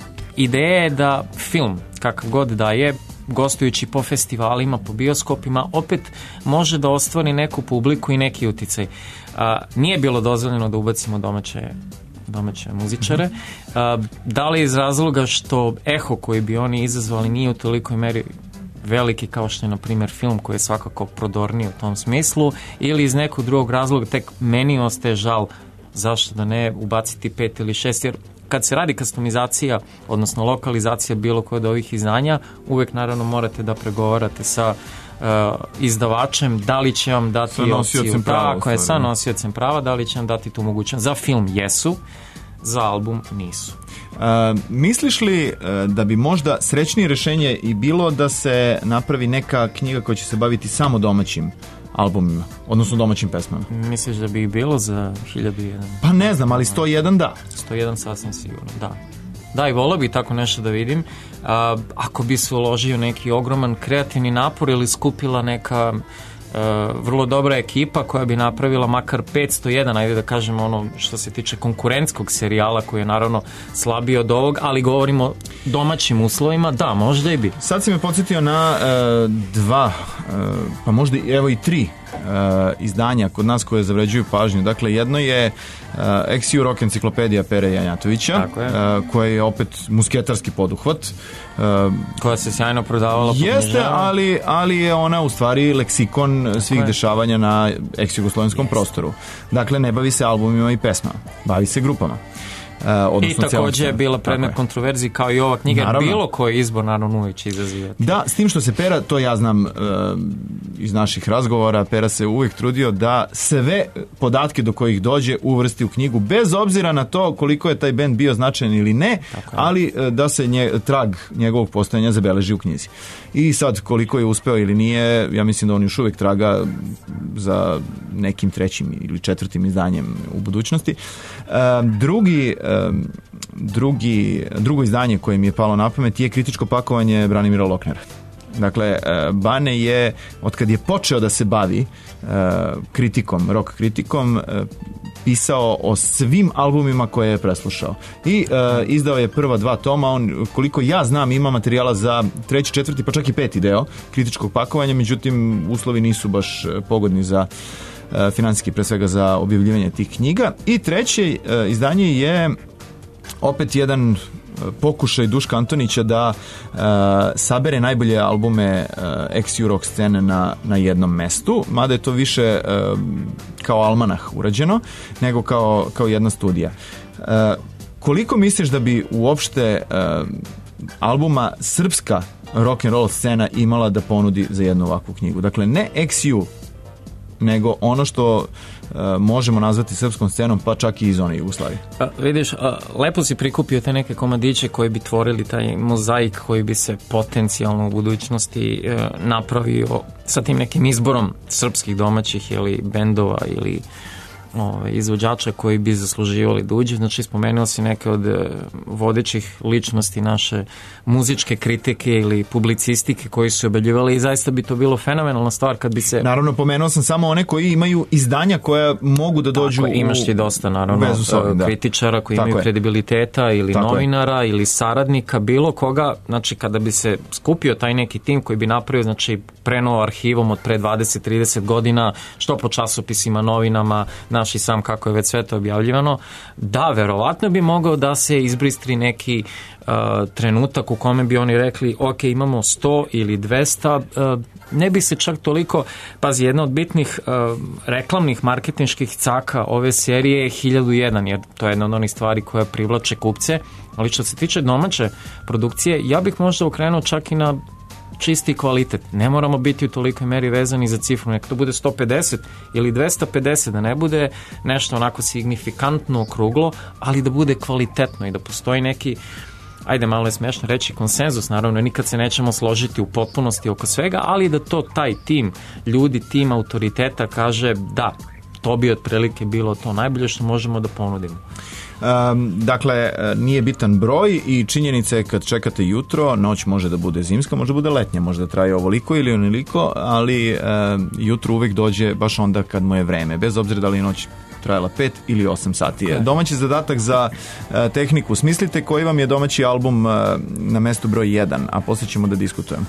Speaker 4: ideja je da film, kakav god da je, gostujući po festivalima, po bioskopima, opet može da ostvari neku publiku i neki uticaj. A, nije bilo dozvoljeno da ubacimo domaće, domaće muzičare. A, da li iz razloga što eho koji bi oni izazvali nije u tolikoj meri veliki kao što je, na primjer, film koji je svakako prodorniji u tom smislu, ili iz nekog drugog razloga, tek meni ostaje žal zašto da ne ubaciti pet ili šest, jer kad se radi customizacija, odnosno lokalizacija bilo koje od ovih izdanja, uvek naravno morate da pregovarate sa uh, izdavačem, da li će vam dati opciju, tako je, sa nosiocem prava, da li će vam dati tu mogućnost. Za film jesu, za album nisu.
Speaker 3: Uh, misliš li uh, da bi možda srećnije rešenje i bilo da se napravi neka knjiga koja će se baviti samo domaćim albumima, odnosno domaćim pesmama?
Speaker 4: Misliš da bi ih bilo za hiljadu i jedan?
Speaker 3: Pa ne znam, ali sto jedan da.
Speaker 4: sto jedan sasvim sigurno, da. Da, i volio bi tako nešto da vidim. A, ako bi se uložio neki ogroman kreativni napor ili skupila neka Uh, vrlo dobra ekipa koja bi napravila makar petsto jedan, ajde da kažemo ono što se tiče konkurentskog serijala koji je naravno slabiji od ovog, ali govorimo o domaćim uslovima, da, možda i bi.
Speaker 3: Sad si me podsjetio na uh, dva, uh, pa možda evo i tri uh, izdanja kod nas koje zavređuju pažnju. Dakle, jedno je uh, Ex-U Rock enciklopedija Pere Janjatovića, uh, koja je opet musketarski poduhvat. Uh,
Speaker 4: koja se sjajno prodavala.
Speaker 3: Jeste, ali, ali je ona u stvari leksikon svih okay. dešavanja na ex-jugoslovenskom prostoru. Dakle, ne bavi se albumima i pesmama, bavi se grupama. Uh,
Speaker 4: I također je bila predmet kontroverziji kao i ova knjiga. Naravno. Bilo koji izbor naravno uvijek će izazivati.
Speaker 3: Da, s tim što se Pera, to ja znam uh, iz naših razgovora, Pera se uvijek trudio da sve podatke do kojih dođe uvrsti u knjigu, bez obzira na to koliko je taj bend bio značajan ili ne, ali uh, da se nje, trag njegovog postojanja zabeleži u knjizi. I sad koliko je uspeo ili nije, ja mislim da on još uvijek traga za nekim trećim ili četvrtim izdanjem u budućnosti. Uh, drugi Drugi, drugo izdanje koje mi je palo na pamet je kritičko pakovanje Branimira Loknera. Dakle, Bane je, otkad je počeo da se bavi kritikom, rock kritikom, pisao o svim albumima koje je preslušao. I izdao je prva dva toma, on, koliko ja znam, ima materijala za treći, četvrti, pa čak i peti deo kritičkog pakovanja, međutim, uslovi nisu baš pogodni za finansijski, pre svega za objavljivanje tih knjiga. I treće izdanje je opet jedan pokušaj Duška Antonića da uh, sabere najbolje albume uh, ex-U rock scene na, na jednom mestu, mada je to više uh, kao almanah urađeno, nego kao, kao jedna studija. Uh, koliko misliš da bi uopšte uh, albuma srpska rock and roll scena imala da ponudi za jednu ovakvu knjigu? Dakle, ne ex-U, nego ono što uh, možemo nazvati srpskom scenom, pa čak i iz one Jugoslavije.
Speaker 4: A, vidiš, a, lepo si prikupio te neke komadiće koji bi tvorili taj mozaik koji bi se potencijalno u budućnosti e, napravio sa tim nekim izborom srpskih domaćih ili bendova ili ove, izvođača koji bi zasluživali da uđe. Znači, spomenuo si neke od e, vodećih ličnosti naše muzičke kritike ili publicistike koji su obeljivali i zaista bi to bilo fenomenalna stvar kad bi se...
Speaker 3: Naravno, pomenuo sam samo one koji imaju izdanja koja mogu da dođu
Speaker 4: tako,
Speaker 3: u...
Speaker 4: imaš ti dosta, naravno, sobom, kritičara koji tako imaju je. kredibiliteta ili tako novinara je. ili saradnika, bilo koga, znači kada bi se skupio taj neki tim koji bi napravio, znači prenuo arhivom od pre dvadeset trideset godina, što po časopisima, novinama, naši sam kako je već sve to objavljivano, da, verovatno bi mogao da se izbistri neki uh, trenutak u kome bi oni rekli, ok, imamo sto ili dvesta, uh, ne bi se čak toliko, pazi, jedna od bitnih uh, reklamnih marketinških caka ove serije je hiljadu jedan, jer to je jedna od onih stvari koja privlače kupce, ali što se tiče domaće produkcije, ja bih možda okrenuo čak i na čisti kvalitet. Ne moramo biti u tolikoj meri vezani za cifru. Neka to bude sto pedeset ili dvesta pedeset, da ne bude nešto onako signifikantno okruglo, ali da bude kvalitetno i da postoji neki, ajde, malo je smešno reći konsenzus, naravno nikad se nećemo složiti u potpunosti oko svega, ali da to taj tim ljudi, tim autoriteta kaže da, to bi otprilike bilo to najbolje što možemo da ponudimo.
Speaker 3: Um, dakle, nije bitan broj i činjenica je kad čekate jutro, noć može da bude zimska, može da bude letnja, može da traje ovoliko ili onoliko, ali um, jutro uvek dođe baš onda kad mu je vreme, bez obzira da li je noć trajala pet ili osam sati. Okay. Domaći zadatak za uh, tehniku. Smislite koji vam je domaći album uh, na mestu broj jedan, a poslije ćemo da diskutujemo.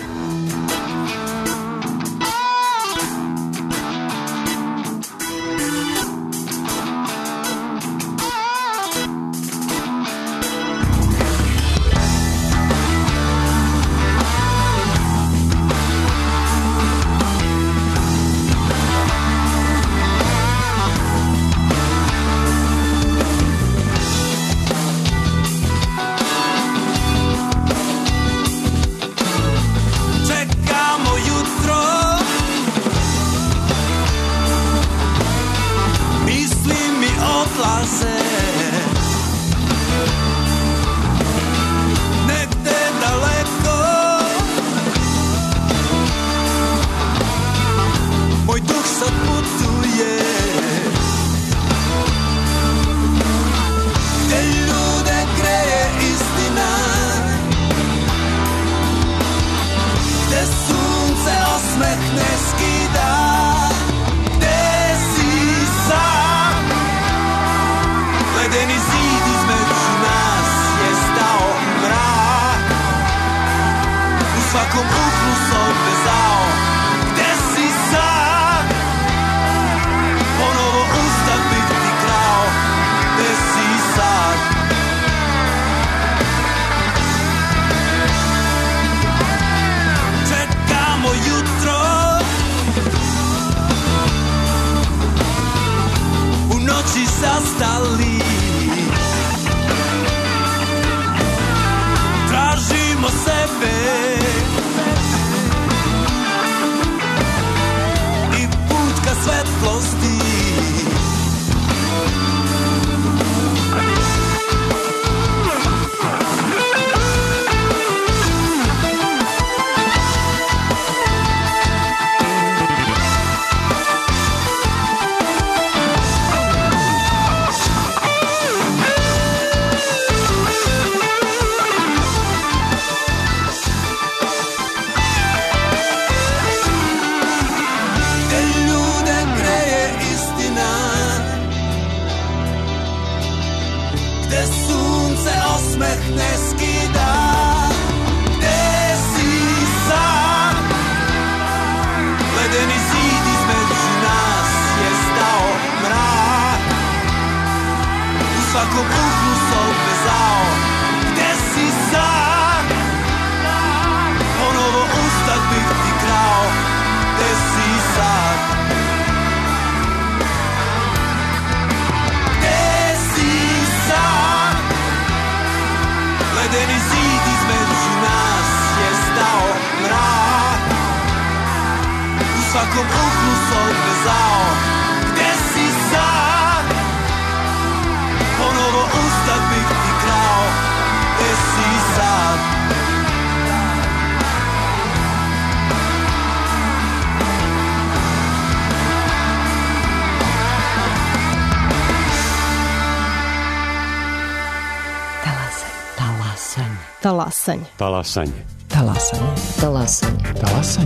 Speaker 2: Talasanje.
Speaker 1: Talasanje.
Speaker 2: Talasanje. Talasanje.
Speaker 3: Talasanje.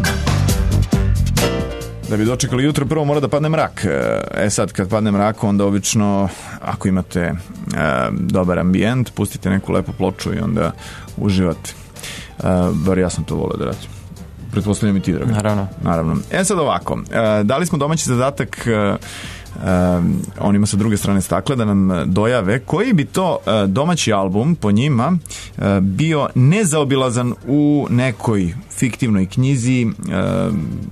Speaker 3: Da bi dočekali jutro, prvo mora da padne mrak. E sad, kad padne mrak, onda obično, ako imate e, dobar ambijent, pustite neku lepu ploču i onda uživate. E, bar ja sam to volio da radim. Pretpostavljam i ti, drago.
Speaker 4: Naravno.
Speaker 3: Naravno. E sad ovako, e, dali smo domaći zadatak e, Um, onima sa druge strane stakla da nam dojave koji bi to uh, domaći album po njima uh, bio nezaobilazan u nekoj fiktivnoj knjizi, uh,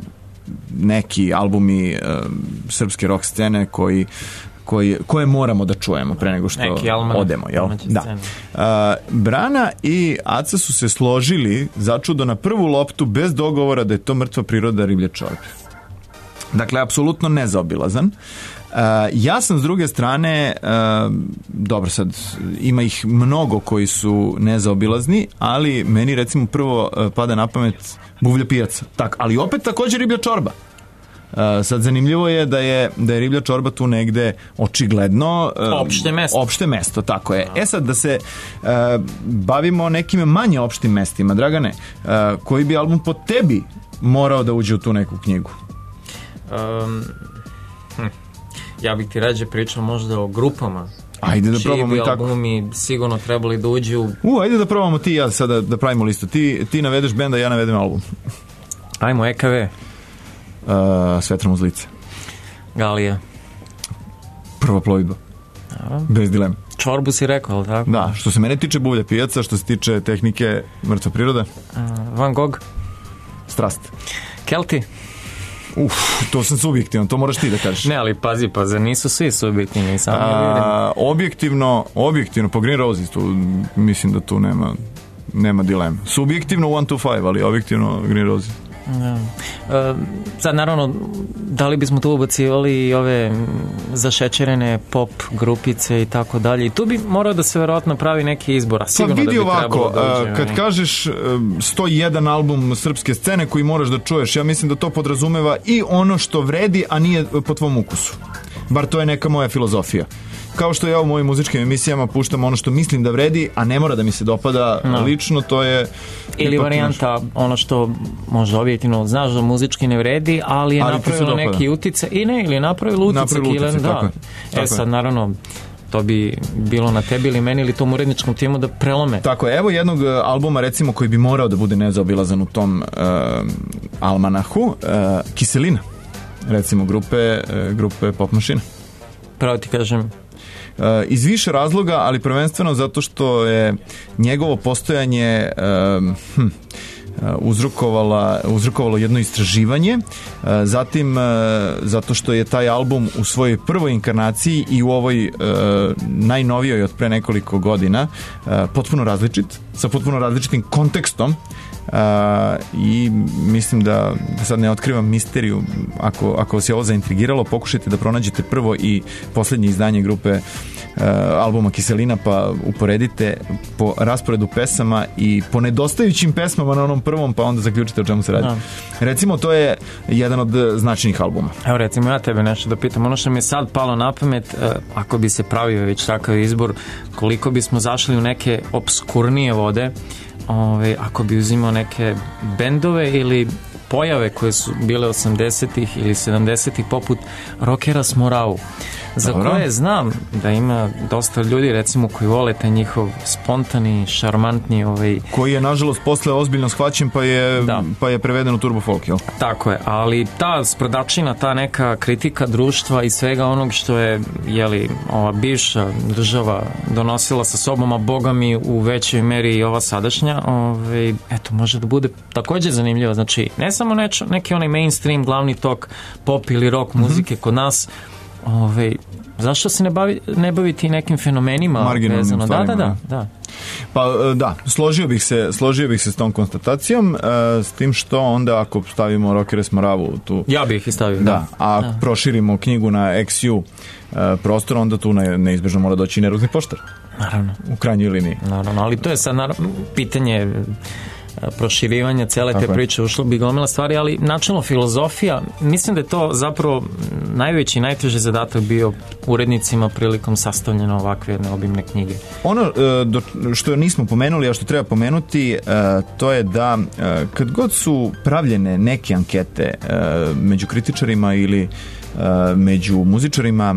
Speaker 3: neki albumi uh, srpske rock scene koji Koji, koje moramo da čujemo pre nego što odemo, jel? Da. Uh, Brana i Aca su se složili začudo na prvu loptu bez dogovora da je to mrtva priroda riblje čorbe. Dakle, apsolutno nezaobilazan. Uh, ja sam s druge strane, uh, dobro sad, ima ih mnogo koji su nezaobilazni, ali meni recimo prvo uh, pada na pamet Buvlja pijaca. Tak, ali opet također riblja čorba. sad zanimljivo je da je da je Riblja čorba tu negde očigledno
Speaker 4: opšte mesto.
Speaker 3: Opšte mesto, tako je. E sad da se uh, bavimo nekim manje opštim mestima, Dragane, uh, koji bi album po tebi morao da uđe u tu neku knjigu?
Speaker 4: Um, hm. Ja bih ti rađe pričao možda o grupama.
Speaker 3: Ajde da probamo i tako.
Speaker 4: Čiji bi albumi sigurno trebali da uđu.
Speaker 3: U, ajde da probamo ti i ja sada da pravimo listu. Ti, ti navedeš benda, ja navedem album.
Speaker 4: Ajmo, E K V.
Speaker 3: Uh, Svetram uz lice.
Speaker 4: Galija.
Speaker 3: Prva plovidba. Bez dilema.
Speaker 4: Čorbu si rekao, ali tako?
Speaker 3: Da, što se mene tiče Buvlja pijaca, što se tiče tehnike Mrtva priroda.
Speaker 4: Uh, Van Gogh.
Speaker 3: Strast.
Speaker 4: Kelti.
Speaker 3: Uf, to sam subjektivan, to moraš ti da kažeš.
Speaker 4: Ne, ali pazi, pa za nisu svi subjektivni, samo
Speaker 3: A, objektivno, objektivno, po Green Roses, tu, mislim da tu nema, nema dilema. Subjektivno one two five, ali objektivno Green Roses.
Speaker 4: Ja. E, sad naravno da li bismo tu ubacivali i ove zašećerene pop grupice i tako dalje i tu bi morao da se verovatno pravi neki izbor, a sigurno
Speaker 3: pa vidi
Speaker 4: da bi
Speaker 3: ovako,
Speaker 4: trebalo da uđe,
Speaker 3: kad
Speaker 4: ne?
Speaker 3: kažeš sto jedan album srpske scene koji moraš da čuješ, ja mislim da to podrazumeva i ono što vredi, a nije po tvom ukusu, bar to je neka moja filozofija. Kao što ja u mojim muzičkim emisijama puštam ono što mislim da vredi, a ne mora da mi se dopada no. lično, to je...
Speaker 4: Ili varijanta, ono što možda objektivno znaš da muzički ne vredi, ali je ali napravilo neki utice, i ne, ili je napravilo utice,
Speaker 3: napravilo utice,
Speaker 4: Kilen, da.
Speaker 3: Tako je, tako
Speaker 4: e sad, naravno, to bi bilo na tebi ili meni ili tom uredničkom timu da prelome.
Speaker 3: Tako je, evo jednog albuma recimo koji bi morao da bude nezaobilazan u tom uh, almanahu, uh, Kiselina, recimo grupe, uh, grupe Pop Mašina.
Speaker 4: Pravo ti kažem,
Speaker 3: Uh, iz više razloga, ali prvenstveno zato što je njegovo postojanje um, hm, uzrokovala, uzrokovalo jedno istraživanje, uh, zatim uh, zato što je taj album u svojoj prvoj inkarnaciji i u ovoj uh, najnovijoj od pre nekoliko godina uh, potpuno različit, sa potpuno različitim kontekstom. Uh, i mislim da sad ne otkrivam misteriju, ako, ako vas je ovo zaintrigiralo, pokušajte da pronađete prvo i poslednje izdanje grupe uh, albuma Kiselina, pa uporedite po rasporedu pesama i po nedostajućim pesmama na onom prvom, pa onda zaključite o čemu se radi. No. Recimo, to je jedan od značajnih albuma.
Speaker 4: Evo recimo ja tebe nešto da pitam, ono što mi je sad palo na pamet, uh, ako bi se pravio već takav izbor, koliko bismo zašli u neke obskurnije vode, Ove, ako bi uzimao neke bendove ili pojave koje su bile osamdesetih ili sedamdesetih poput Rockera s Moravu, za Dobro. koje znam da ima dosta ljudi recimo koji vole taj njihov spontani, šarmantni ovaj...
Speaker 3: koji je nažalost posle ozbiljno shvaćen pa je, da. pa je preveden u turbo folk, jel?
Speaker 4: Tako je, ali ta sprdačina, ta neka kritika društva i svega onog što je, jeli, ova bivša država donosila sa sobom, a boga mi u većoj meri i ova sadašnja, ovaj, eto, može da bude takođe zanimljivo, znači ne samo neč, neki onaj mainstream glavni tok pop ili rock muzike mm-hmm. kod nas. Ove, zašto se ne, bavi, ne baviti nekim fenomenima vezano? Da, da, da, da.
Speaker 3: Pa da, složio bih se, složio bih se s tom konstatacijom, s tim što onda ako stavimo Rockere s Moravu tu...
Speaker 4: Ja bih ih stavio,
Speaker 3: da.
Speaker 4: da.
Speaker 3: A ako
Speaker 4: da.
Speaker 3: proširimo knjigu na X U prostor, onda tu neizbežno mora doći Neruzni poštar.
Speaker 4: Naravno.
Speaker 3: U krajnjoj liniji.
Speaker 4: Naravno, ali to je sad naravno, pitanje proširivanja cele te priče, ušlo bi gomila stvari, ali načelno filozofija, mislim da je to zapravo najveći, najteži zadatak bio urednicima prilikom sastavljena ovakve jedne obimne knjige.
Speaker 3: Ono što nismo pomenuli, a što treba pomenuti, to je da kad god su pravljene neke ankete među kritičarima ili među muzičarima,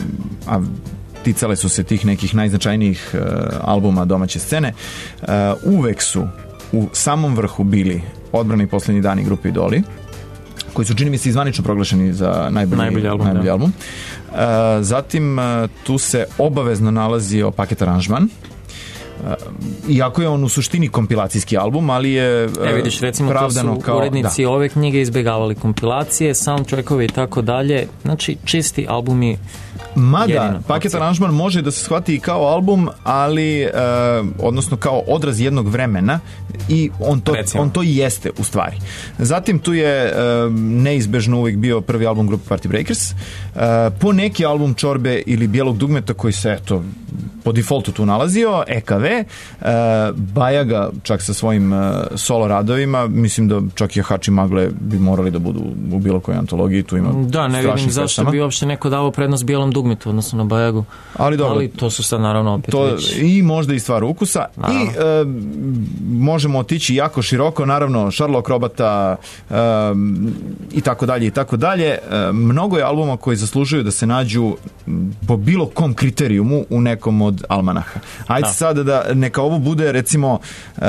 Speaker 3: a ticale su se tih nekih najznačajnijih albuma domaće scene, uvek su u samom vrhu bili Odbrana i Poslednji dani grupe Idoli, koji su, čini mi se, izvanično proglašeni za najbolji, najbolji album. Najbolji album. Uh, zatim uh, tu se obavezno nalazio Paket aranžman, uh, iako je on u suštini kompilacijski album, ali je uh,
Speaker 4: e, vidiš, recimo,
Speaker 3: pravdano
Speaker 4: to su
Speaker 3: kao...
Speaker 4: urednici da. ove knjige izbjegavali kompilacije, soundtrackove i tako dalje, znači čisti albumi.
Speaker 3: Mada,
Speaker 4: jedino,
Speaker 3: Paket aranžman može da se shvati i kao album, ali e, odnosno kao odraz jednog vremena i on to, on to i jeste u stvari. Zatim tu je e, neizbežno uvijek bio prvi album grupe Party Breakers, e, po neki album Čorbe ili Bijelog dugmeta koji se eto po defaultu tu nalazio, E K V, uh, Bajaga čak sa svojim uh, solo radovima, mislim da čak i Hači Magle bi morali da budu u bilo kojoj antologiji, tu ima
Speaker 4: da, ne vidim zašto
Speaker 3: pesama.
Speaker 4: Bi uopšte neko davo prednost Bijelom dugmetu, odnosno na Bajagu.
Speaker 3: Ali dobro.
Speaker 4: Ali to su sad naravno opet
Speaker 3: to,
Speaker 4: već.
Speaker 3: I možda i stvar ukusa. Naravno. I uh, možemo otići jako široko, naravno Sherlock Robata uh, i tako dalje i tako dalje. Uh, mnogo je albuma koji zaslužuju da se nađu po bilo kom kriterijumu u nekom od almanaha. Ajde da. Sada da neka ovo bude recimo uh,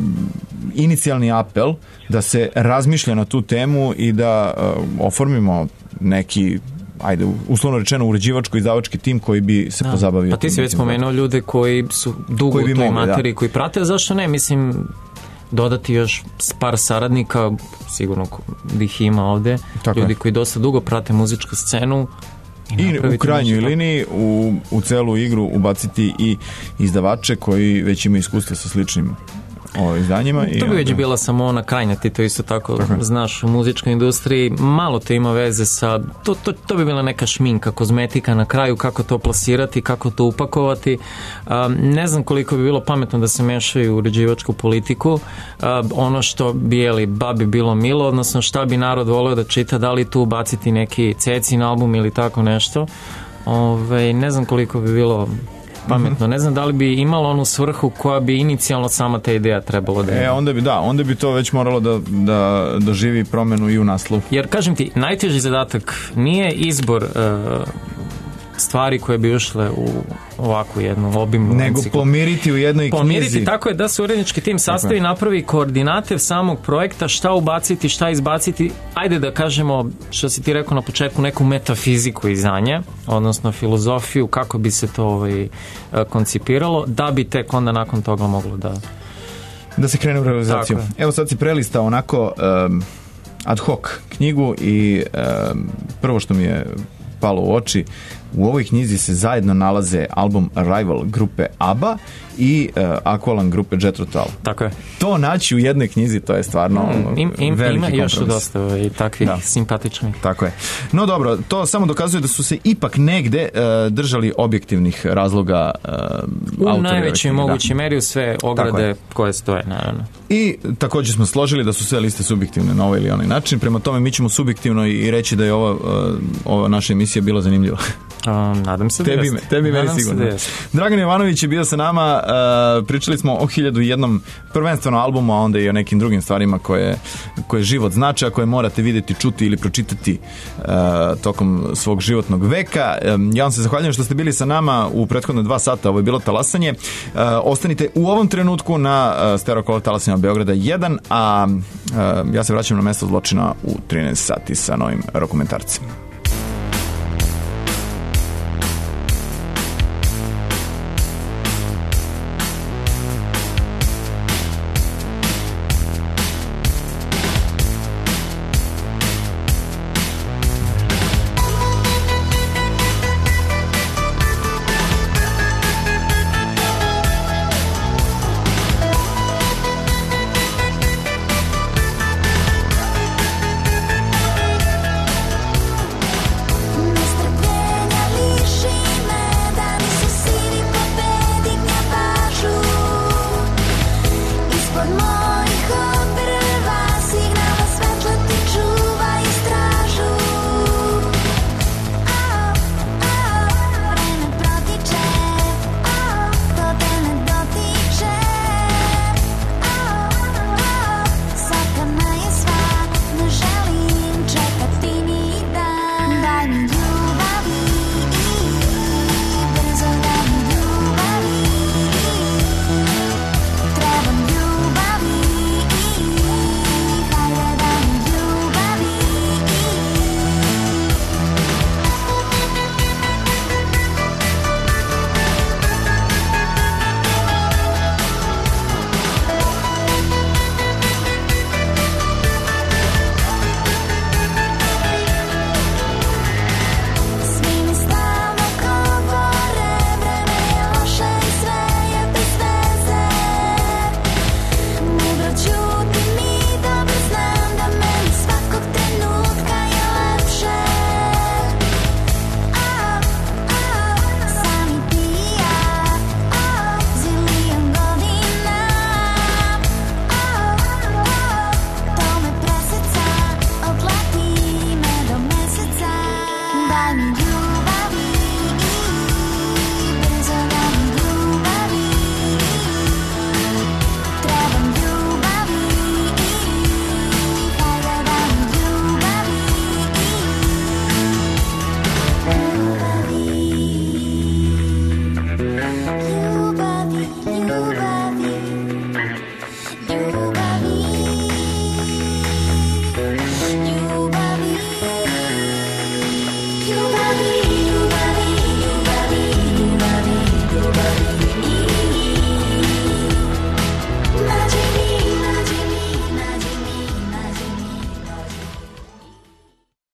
Speaker 3: inicijalni apel da se razmišlja na tu temu i da uh, oformimo neki, ajde, uslovno rečeno uređivačko izdavački tim koji bi se da. pozabavio.
Speaker 4: Pa ti si već spomenuo ljude koji su dugo koji u toj mogli, materiji, da. koji prate, zašto ne? Mislim, dodati još par saradnika, sigurno da ih ima ovde, tako ljudi je. Koji dosta dugo prate muzičku scenu. I, I u krajnjoj liniji u, u celu igru ubaciti i izdavače koji već imaju iskustva sa sličnim o izdanjima. To bi već onda... bila samo ona krajnja, ti to isto tako, tako znaš, u muzičkoj industriji malo to ima veze sa, to, to, to bi bila neka šminka, kozmetika na kraju, kako to plasirati, kako to upakovati. Um, ne znam koliko bi bilo pametno da se mešaju u uređivačku politiku. Um, ono što bi jeli babi bilo milo, odnosno šta bi narod volio da čita, da li tu ubaciti neki cecin album ili tako nešto. Ove, ne znam koliko bi bilo pametno. Ne znam da li bi imalo onu svrhu koja bi inicijalno sama ta ideja trebalo da ima.
Speaker 3: E, onda bi, da, onda bi to već moralo da, da doživi promenu i u naslovu.
Speaker 4: Jer, kažem ti, najteži zadatak nije izbor uh, stvari koje bi ušle u ovakvu jednu obimnu
Speaker 3: nego enciklu. Pomiriti u jednoj
Speaker 4: pomiriti,
Speaker 3: knjizi.
Speaker 4: Tako je da se urednički tim sastavi, napravi koordinate samog projekta, šta ubaciti, šta izbaciti, ajde da kažemo, što si ti rekao na početku, neku metafiziku izdanja, odnosno filozofiju, kako bi se to ovaj, koncipiralo, da bi tek onda nakon toga moglo da
Speaker 3: da se krene u realizaciju. Evo sad si prelistao onako um, ad hoc knjigu i um, prvo što mi je palo u oči, u ovoj knjizi se zajedno nalaze album Arrival grupe ABBA i uh, Aqualung grupe Jethro Tull.
Speaker 4: Tako je.
Speaker 3: To naći u jednoj knjizi, to je stvarno mm, im, im, veliki
Speaker 4: ima
Speaker 3: kompromis.
Speaker 4: Ima još dosta ovaj, takvih da. simpatičnih.
Speaker 3: Tako je. No dobro, to samo dokazuje da su se ipak negde uh, držali objektivnih razloga uh,
Speaker 4: u
Speaker 3: autori. U
Speaker 4: najvećoj mogućoj meri u sve ograde koje stoje, naravno.
Speaker 3: I također smo složili da su sve liste subjektivne na ovaj ili onaj način. Prema tome mi ćemo subjektivno i reći da je ova, uh, ova naša emisija bila zanimljiva.
Speaker 4: Um, nadam se da
Speaker 3: tebi,
Speaker 4: jeste.
Speaker 3: Tebi meni sigurno. Dragan Jovanović je bio sa nama, uh, pričali smo o hiljadu i jednom prvenstveno albumu, a onda i o nekim drugim stvarima koje, koje život znači, a koje morate vidjeti, čuti ili pročitati uh, tokom svog životnog veka. Um, ja vam se zahvaljujem što ste bili sa nama u prethodne dva sata, ovo je bilo Talasanje. Uh, ostanite u ovom trenutku na uh, Stereo Kola Talasanja Beograda jedan, a uh, ja se vraćam na mesto zločina u trinaest sati sa novim rokomentarcem.